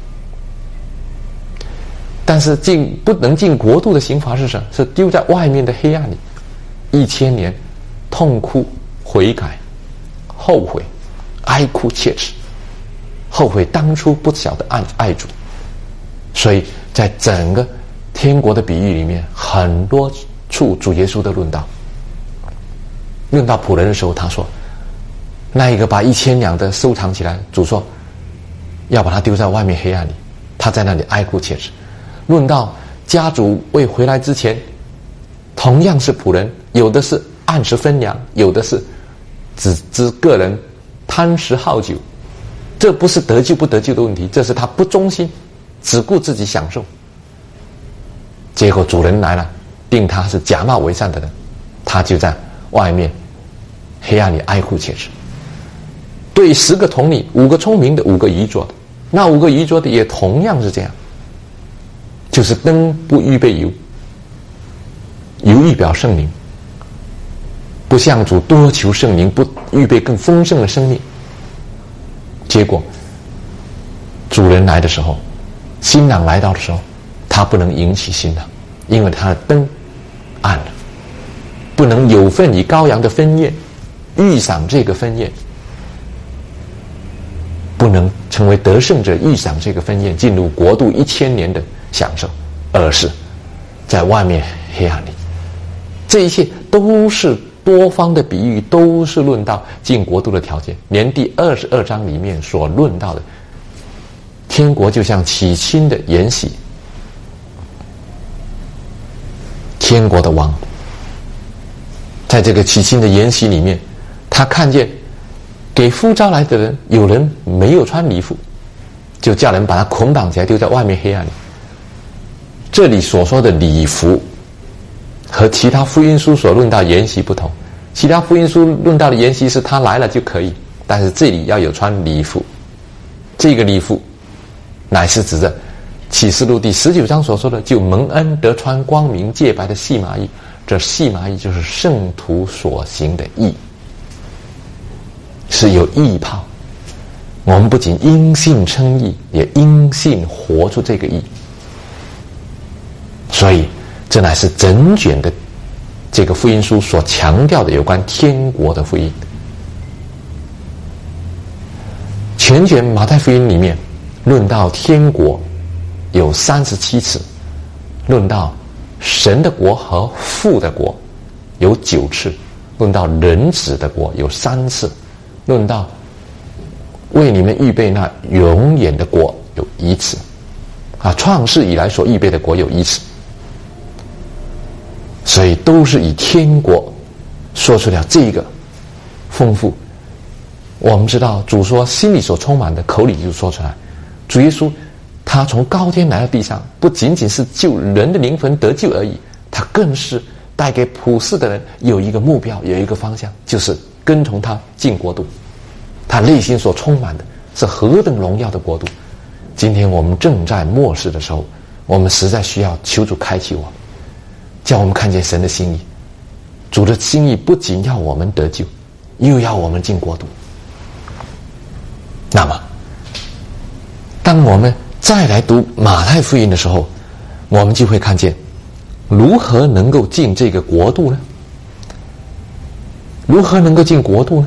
Speaker 1: 但是进不能进国度的刑罚是什么？是丢在外面的黑暗里，一千年痛哭悔改，后悔，哀哭切齿，后悔当初不晓得爱爱主。所以在整个天国的比喻里面，很多处主耶稣的论道，论到仆人的时候，他说那一个把一千两的收藏起来，主说要把它丢在外面黑暗里，他在那里哀哭切齿。论到家主未回来之前，同样是仆人，有的是按时分粮，有的是只知个人贪食好酒，这不是得救不得救的问题，这是他不忠心，只顾自己享受。结果主人来了，定他是假冒为善的人，他就在外面黑暗里哀哭切齿。对十个童女，五个聪明的，五个愚拙的，那五个愚拙的也同样是这样，就是灯不预备油，油预表圣灵，不向主多求圣灵，不预备更丰盛的生命。结果主人来的时候，新郎来到的时候，他不能引起新郎，因为他的灯暗了，不能有份于羔羊的婚宴，预赏这个婚宴。 不能成为得胜者，预享这个婚宴，进入国度一千年的享受，而是在外面黑暗里。这一切都是多方的比喻，都是论到进国度的条件。连第二十二章里面所论到的天国就像起亲的筵席，天国的王在这个起亲的筵席里面，他看见给呼召来的人有人没有穿礼服，就叫人把他捆绑起来丢在外面黑暗里。这里所说的礼服和其他福音书所论到筵席不同，其他福音书论到的筵席是他来了就可以，但是这里要有穿礼服。这个礼服乃是指着启示录第十九章所说的，就蒙恩得穿光明洁白的细麻衣，这细麻衣就是圣徒所行的义，是有义袍。我们不仅因信称义，也因信活出这个义。所以这乃是整卷的这个福音书所强调的有关天国的福音。全卷马太福音里面论到天国有三十七次，论到神的国和父的国有九次，论到人子的国有三次，论到为你们预备那永远的国有一次，啊，创世以来所预备的国有一次。所以都是以天国说出了这个丰富。我们知道主说心里所充满的口里就说出来，主耶稣他从高天来到地上，不仅仅是救人的灵魂得救而已，他更是带给普世的人有一个目标，有一个方向，就是跟从他进国度。他内心所充满的是何等荣耀的国度。今天我们正在末世的时候，我们实在需要求主开启我们，叫我们看见神的心意。主的心意不仅要我们得救，又要我们进国度。那么当我们再来读马太福音的时候，我们就会看见如何能够进这个国度呢？如何能够进国度呢？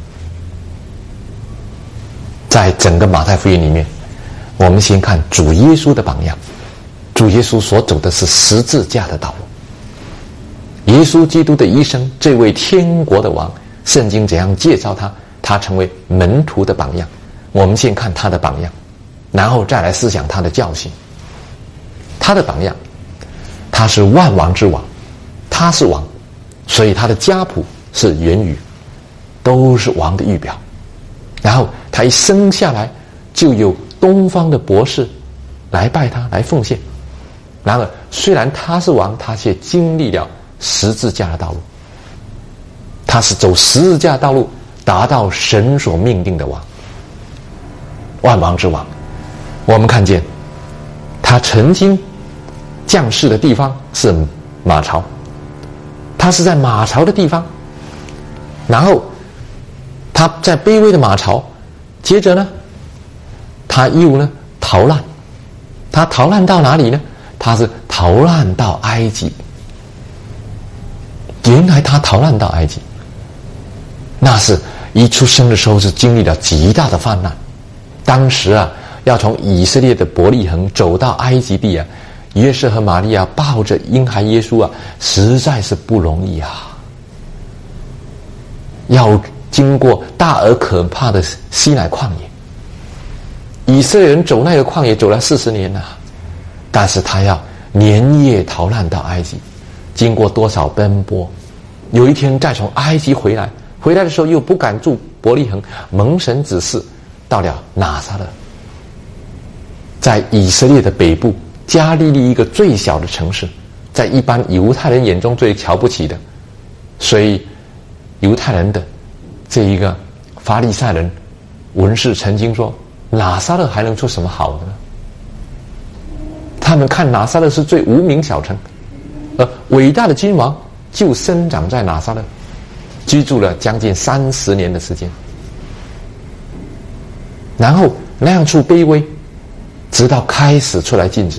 Speaker 1: 在整个马太福音里面，我们先看主耶稣的榜样。主耶稣所走的是十字架的道路。耶稣基督的一生，这位天国的王，圣经怎样介绍他？他成为门徒的榜样。我们先看他的榜样，然后再来思想他的教训。他的榜样，他是万王之王，他是王，所以他的家谱是源于都是王的预表。然后他一生下来就有东方的博士来拜他，来奉献。然而虽然他是王，他却经历了十字架的道路。他是走十字架道路达到神所命定的王，万王之王。我们看见他曾经降世的地方是马槽，他是在马槽的地方，然后他在卑微的马槽，接着呢他又呢逃难。他逃难到哪里呢？他是逃难到埃及。原来他逃难到埃及，那是一出生的时候是经历了极大的患难。当时啊，要从以色列的伯利恒走到埃及地啊，约瑟和玛利亚抱着婴孩耶稣啊，实在是不容易啊。要经过大而可怕的西乃旷野，以色列人走那个旷野走了四十年了、啊，但是他要连夜逃难到埃及，经过多少奔波，有一天再从埃及回来，回来的时候又不敢住伯利恒，蒙神指示到了拿撒勒，在以色列的北部加利利一个最小的城市，在一般犹太人眼中最瞧不起的，所以犹太人的这一个法利赛人文士曾经说，拿撒勒还能出什么好的呢？他们看拿撒勒是最无名小城，而伟大的君王就生长在拿撒勒，居住了将近三十年的时间，然后那样处卑微，直到开始出来尽职。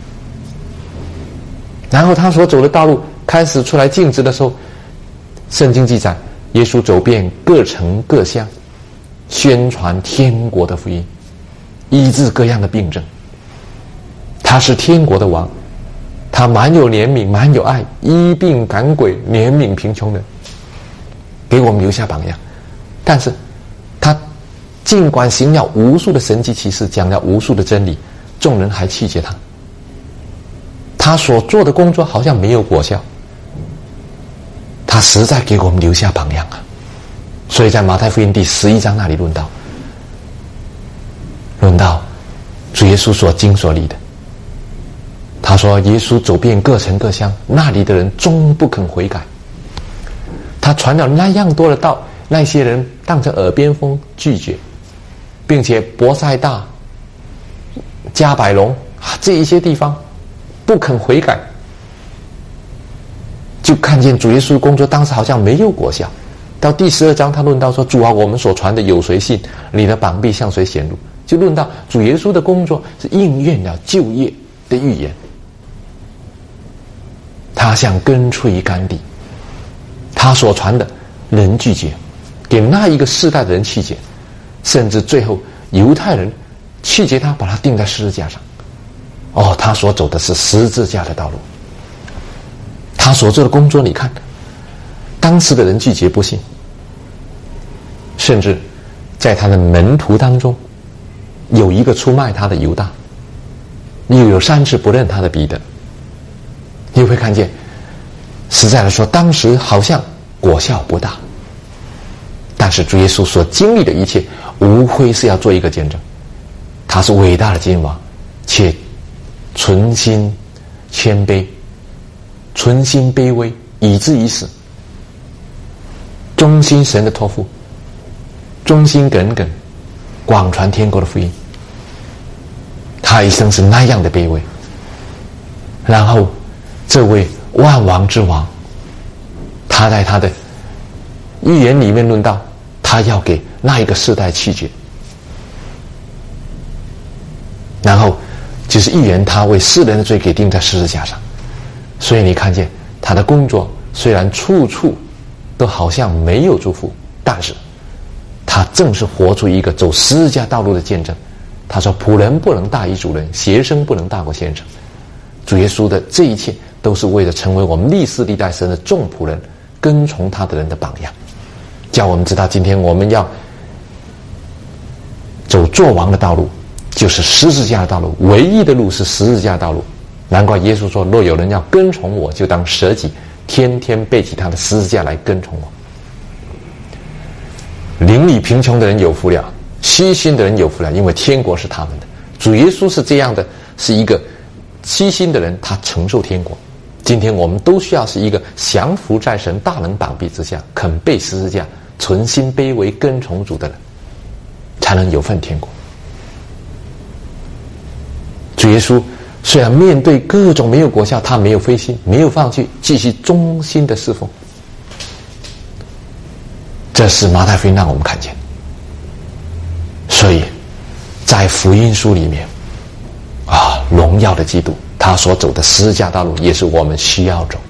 Speaker 1: 然后他所走的道路开始出来尽职的时候，圣经记载耶稣走遍各城各乡， 宣传天国的福音，医治各样的病症。他是天国的王，他满有怜悯，满有爱，医病赶鬼，怜悯贫穷人，给我们留下榜样。但是他尽管行了无数的神迹奇事，讲了无数的真理，众人还弃绝他。他所做的工作好像没有果效，他实在给我们留下榜样啊！所以在马太福音第十一章那里论到，论到主耶稣所经所历的。他说耶稣走遍各城各乡，那里的人终不肯悔改。他传了那样多的道，那些人当成耳边风拒绝，并且伯赛大、加百隆啊这一些地方不肯悔改，就看见主耶稣工作当时好像没有果效。到第十二章他论到说，主啊，我们所传的有谁信？你的膀臂向谁显露？就论到主耶稣的工作是应验了旧约的预言。他像根出于干地，他所传的人拒绝，给那一个世代的人弃绝，甚至最后犹太人弃绝他，把他钉在十字架上。哦，他所走的是十字架的道路。他所做的工作，你看当时的人拒绝不信，甚至在他的门徒当中有一个出卖他的犹大，又有三次不认他的彼得。你会看见，实在来说当时好像果效不大，但是主耶稣所经历的一切无非是要做一个见证，他是伟大的君王，且存心谦卑，存心卑微，以至于死，忠心神的托付，忠心耿耿，广传天国的福音。他一生是那样的卑微，然后这位万王之王，他在他的预言里面论到，他要给那一个世代弃绝，然后就是预言他为世人的罪给钉在十字架上。所以你看见他的工作虽然处处都好像没有祝福，但是他正是活出一个走十字架道路的见证。他说仆人不能大于主人，学生不能大过先生。主耶稣的这一切都是为了成为我们历世历代神的众仆人，跟从他的人的榜样，叫我们知道今天我们要走作王的道路，就是十字架的道路，唯一的路是十字架的道路。难怪耶稣说，若有人要跟从我，就当舍己，天天背起他的十字架来跟从我。邻里贫穷的人有福了，虚心的人有福了，因为天国是他们的。主耶稣是这样的，是一个虚心的人，他承受天国。今天我们都需要是一个降服在神大能膀臂之下，肯背十字架，存心卑微跟从主的人，才能有份天国。主耶稣虽然面对各种没有果效，他没有灰心，没有放弃，继续忠心的侍奉。这是马太福音让我们看见。所以在福音书里面啊，荣耀的基督他所走的十字架道路也是我们需要走。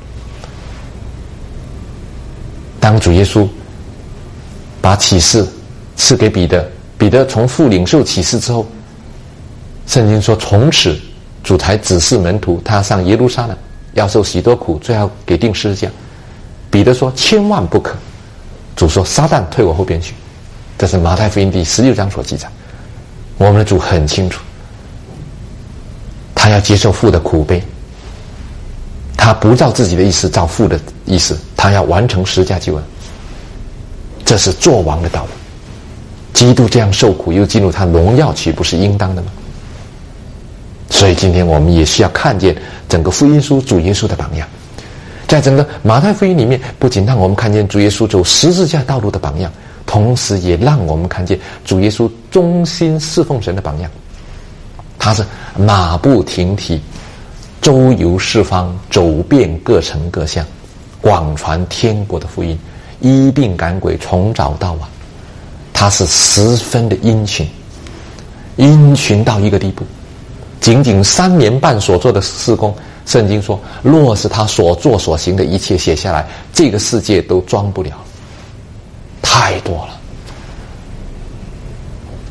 Speaker 1: 当主耶稣把启示赐给彼得，彼得从父领受启示之后，圣经说从此主才指示门徒，他上耶路撒冷要受许多苦，最后给钉十字架。彼得说千万不可，主说撒旦退我后边去。这是马太福音第十六章所记载。我们的主很清楚，他要接受父的苦悲，他不照自己的意思，照父的意思，他要完成十架救恩。这是作王的道路。基督这样受苦又进入他荣耀，岂不是应当的吗？所以今天我们也需要看见整个福音书主耶稣的榜样。在整个马太福音里面，不仅让我们看见主耶稣走十字架道路的榜样，同时也让我们看见主耶稣忠心侍奉神的榜样。他是马不停蹄，周游四方，走遍各城各乡，广传天国的福音，医病赶鬼，从早到晚。他是十分的殷勤，殷勤到一个地步，仅仅三年半所做的事工，圣经说若是他所做所行的一切写下来，这个世界都装不了，太多了。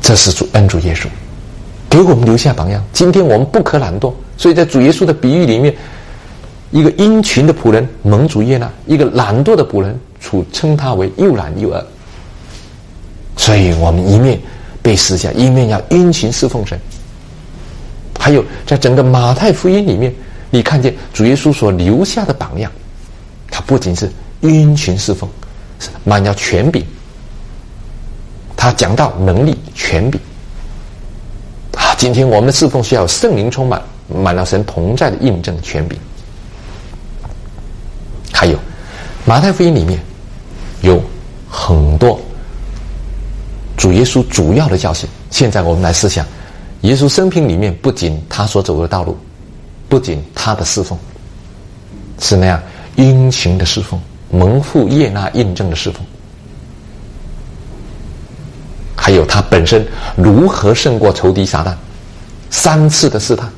Speaker 1: 这是主恩主耶稣给我们留下榜样。今天我们不可懒惰，所以在主耶稣的比喻里面，一个殷勤的仆人蒙主悦纳，一个懒惰的仆人主称他为又懒又恶。所以我们一面被施下，一面要殷勤侍奉神。还有在整个马太福音里面，你看见主耶稣所留下的榜样，他不仅是殷勤侍奉，是满了权柄，他讲到能力权柄啊！今天我们的侍奉需要有圣灵充满，满了神同在的印证权柄。还有马太福音里面有很多主耶稣主要的教训。现在我们来思想耶稣生平里面，不仅他所走的道路，不仅他的侍奉是那样殷勤的侍奉，蒙父悦纳印证的侍奉，还有他本身如何胜过仇敌撒旦三次的试探，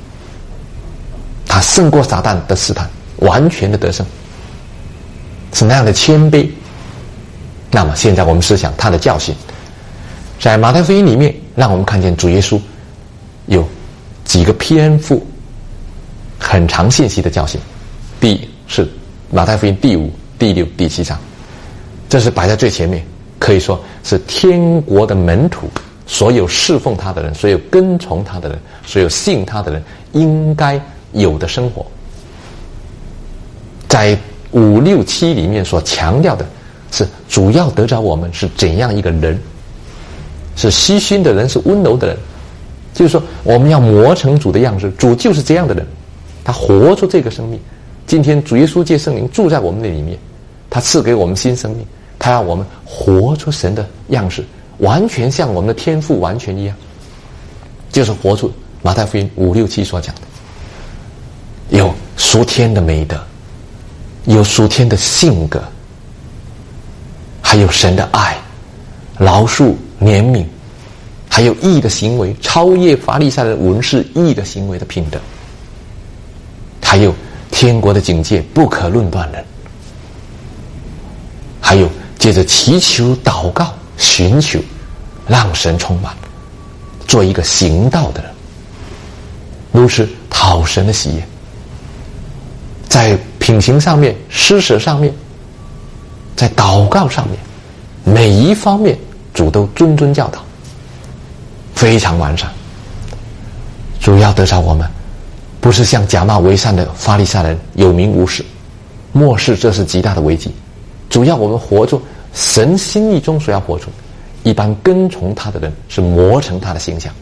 Speaker 1: 他胜过撒旦的试探，完全的得胜，是那样的谦卑。那么现在我们思想他的教训，在马太福音里面让我们看见主耶稣有几个篇幅很长信息的教训。第一是马太福音第五、第六、第七章，这是摆在最前面，可以说是天国的门徒，所有侍奉他的人，所有跟从他的人，所有信他的人应该有的生活。在五六七里面所强调的是主要得着我们是怎样一个人，是虚心的人，是温柔的人，就是说我们要磨成主的样式。主就是这样的人，他活出这个生命。今天主耶稣借圣灵住在我们的里面，他赐给我们新生命，他要我们活出神的样式，完全像我们的天父完全一样，就是活出马太福音五六七所讲的，有属天的美德，有属天的性格，还有神的爱、饶恕、怜悯，还有义的行为，超越法利赛人文士义的行为的品德，还有天国的警戒，不可论断人，还有接着祈求、祷告、寻求，让神充满，做一个行道的人，如此讨神的喜悦。在品行上面、施舍上面，在祷告上面，每一方面主都谆谆教导，非常完善。主要得着我们，不是像假冒为善的法利赛人有名无实，漠视这是极大的危机。主要我们活出神心意中所要活出，一般跟从他的人是磨成他的形象。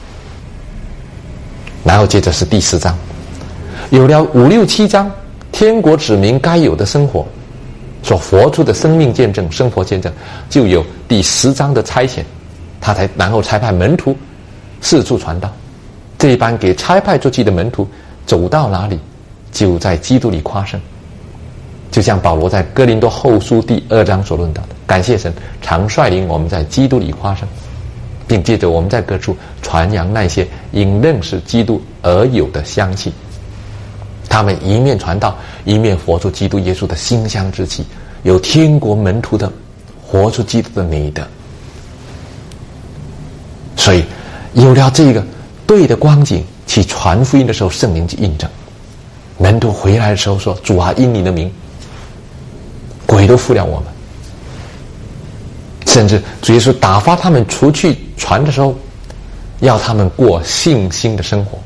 Speaker 1: 然后接着是第四章，有了五六七章天国子民该有的生活所活出的生命见证、生活见证，就有第十章的差遣，他才然后差派门徒四处传道。这一班给差派出去的门徒走到哪里，就在基督里夸胜。就像保罗在哥林多后书第二章所论到的，感谢神常率领我们在基督里夸胜，并借着我们在各处传扬那些因认识基督而有的香气。他们一面传道，一面活出基督耶稣的馨香之气，有天国门徒的活出基督的美德。所以有了这个对的光景，去传福音的时候，圣灵去印证。门徒回来的时候说：“主啊，因你的名，鬼都服了我们。”甚至主耶稣打发他们出去传的时候，要他们过信心的生活，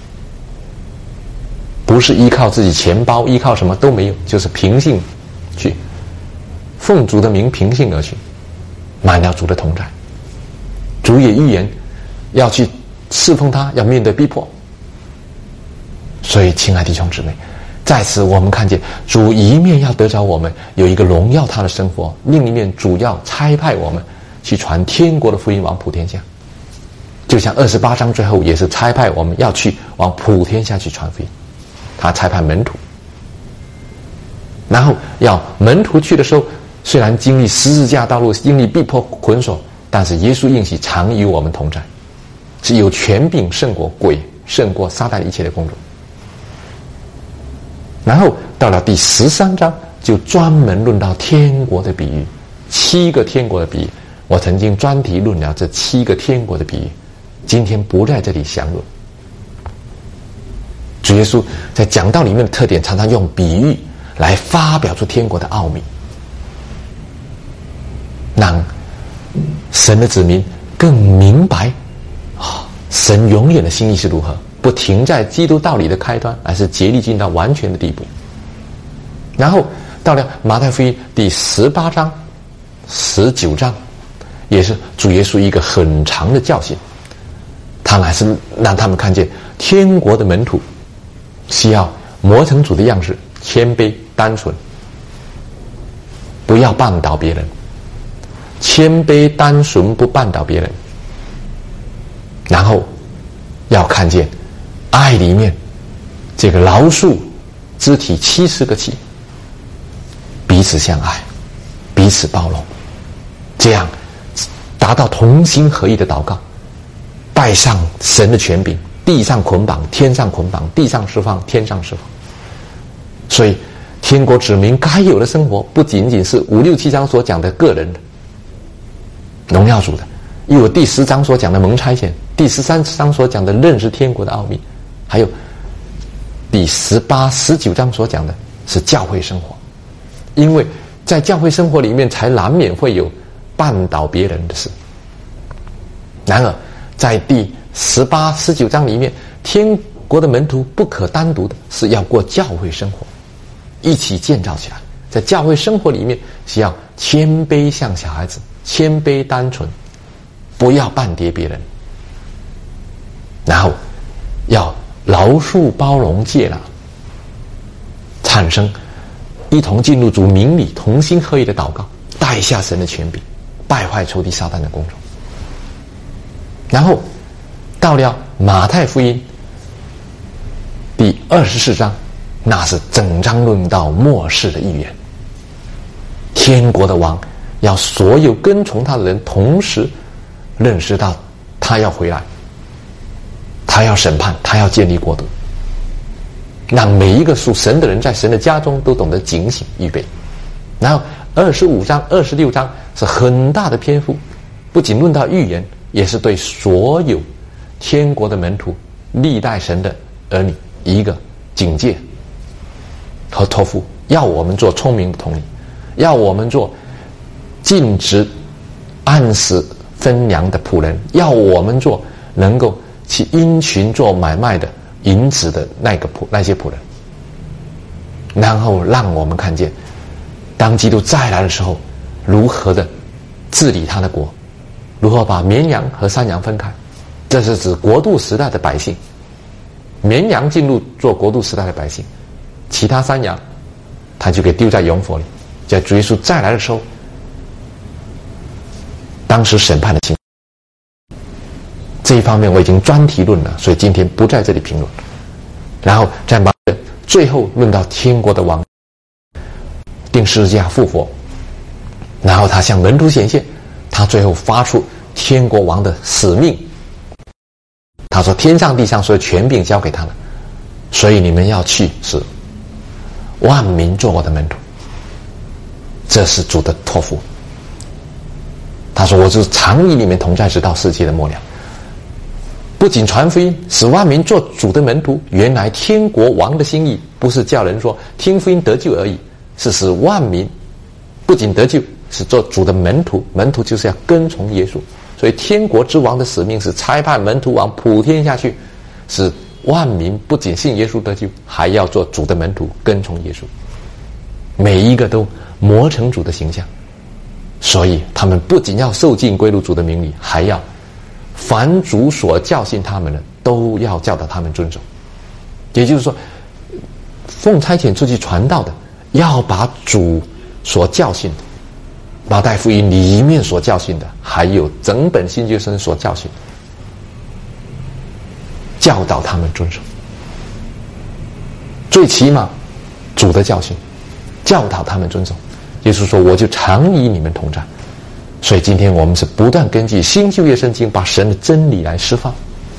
Speaker 1: 不是依靠自己钱包，依靠什么都没有，就是凭信去，奉主的名凭信而去，满了主的同在。主也预言要去侍奉他，要面对逼迫。所以亲爱的弟兄姊妹，在此我们看见主一面要得着我们有一个荣耀他的生活，另一面主要差派我们去传天国的福音往普天下。就像二十八章最后也是差派我们要去往普天下去传福音，他差派门徒，然后要门徒去的时候，虽然经历十字架道路，经历逼迫捆锁，但是耶稣应许常与我们同在，是有权柄胜过鬼，胜过撒旦一切的工作。然后到了第十三章，就专门论到天国的比喻，七个天国的比喻， 我曾经专题论了这七个天国的比喻，今天不在这里详论。主耶稣在讲道里面的特点，常常用比喻来发表出天国的奥秘，让神的子民更明白啊，神永远的心意是如何，不停在基督道理的开端，而是竭力进到完全的地步。然后到了马太福音第十八章、十九章，也是主耶稣一个很长的教训，他乃是让他们看见天国的门徒需要磨成主的样式，谦卑单纯，不要绊倒别人，谦卑单纯不绊倒别人，然后要看见爱里面这个饶恕肢体七十个七，彼此相爱，彼此包容，这样达到同心合意的祷告，带上神的权柄，地上捆绑天上捆绑，地上释放天上释放。所以天国子民该有的生活，不仅仅是五六七章所讲的个人的荣耀主的，又有第十章所讲的蒙差遣，第十三章所讲的认识天国的奥秘，还有第十八、十九章所讲的是教会生活。因为在教会生活里面，才难免会有绊倒别人的事。然而在第十八、十九章里面，天国的门徒不可单独的，是要过教会生活，一起建造起来。在教会生活里面，是要谦卑像小孩子，谦卑单纯，不要绊跌别人，然后要饶恕包容接纳，产生一同进入主名里同心合意的祷告，带下神的权柄，败坏仇敌撒旦的工作。然后到了马太福音第二十四章，那是整章论到末世的预言。天国的王要所有跟从他的人同时认识到他要回来，他要审判，他要建立国度，让每一个属神的人在神的家中都懂得警醒预备。然后二十五章、二十六章是很大的篇幅，不仅论到预言，也是对所有天国的门徒、历代神的儿女一个警戒和托付，要我们做聪明的统领，要我们做尽职按时分粮的仆人，要我们做能够去因群做买卖的银子的那个仆那些仆人，然后让我们看见当基督再来的时候，如何的治理他的国，如何把绵羊和山羊分开。这是指国度时代的百姓，绵羊进入做国度时代的百姓，其他山羊他就给丢在永火里。在主耶稣再来的时候，当时审判的情况，这一方面我已经专题论了，所以今天不在这里评论。然后在马可最后论到天国的王定十字架复活，然后他向门徒显现，他最后发出天国王的使命。他说天上地上所有权柄交给他了，所以你们要去，是万民做我的门徒。这是主的托付。他说我是常与你们同在直到世界的末了。不仅传福音使万民做主的门徒，原来天国王的心意不是叫人说听福音得救而已，是使万民不仅得救，是做主的门徒。门徒就是要跟从耶稣，所以天国之王的使命是差派门徒往普天下去，使万民不仅信耶稣得救，还要做主的门徒，跟从耶稣，每一个都磨成主的形象。所以他们不仅要受尽归入主的名里，还要凡主所教训他们的，都要教导他们遵守。也就是说，奉差遣出去传道的，要把主所教训的，马太福音里面所教训的，还有整本新约圣所教训的，教导他们遵守。最起码主的教训，教导他们遵守。耶稣说我就常与你们同在。所以今天我们是不断根据新旧约圣经把神的真理来释放，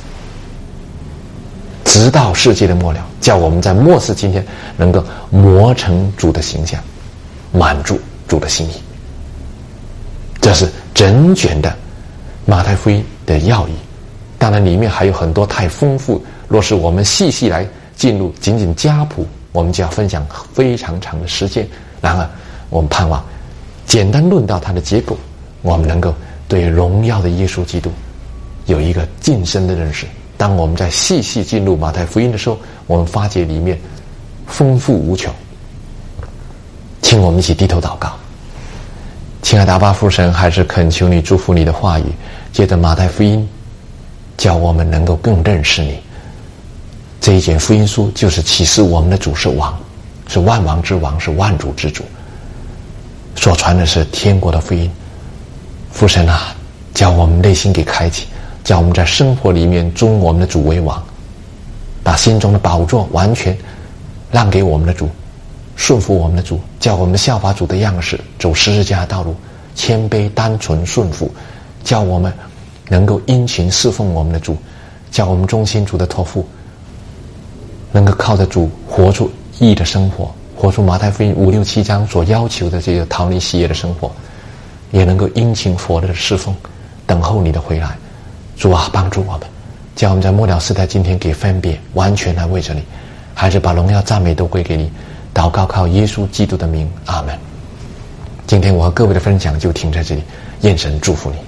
Speaker 1: 直到世界的末了，叫我们在末世今天能够磨成主的形象，满足主的心意。这是整卷的马太福音的要义。当然里面还有很多太丰富，若是我们细细来进入仅仅家谱，我们就要分享非常长的时间。然而我们盼望简单论到它的结构，我们能够对荣耀的耶稣基督有一个近身的认识。当我们在细细进入马太福音的时候，我们发觉里面丰富无穷。请我们一起低头祷告。亲爱的阿爸父神，还是恳求你祝福你的话语，借着马太福音叫我们能够更认识你。这一卷福音书就是启示我们的主是王，是万王之王，是万主之主，所传的是天国的福音。父神啊，叫我们内心给开启，叫我们在生活里面尊我们的主为王，把心中的宝座完全让给我们的主，顺服我们的主，叫我们效法主的样式，走十字架的道路，谦卑单纯顺服，叫我们能够殷勤侍奉我们的主，叫我们忠心主的托付，能够靠着主活出义的生活，活出马太福音五六七章所要求的这个讨你喜悦的生活，也能够殷勤佛的侍奉，等候你的回来。主啊，帮助我们，叫我们在末了时代今天给分别完全来为着你，还是把荣耀赞美都归给你。祷告靠耶稣基督的名，阿门。今天我和各位的分享就停在这里，愿神祝福你。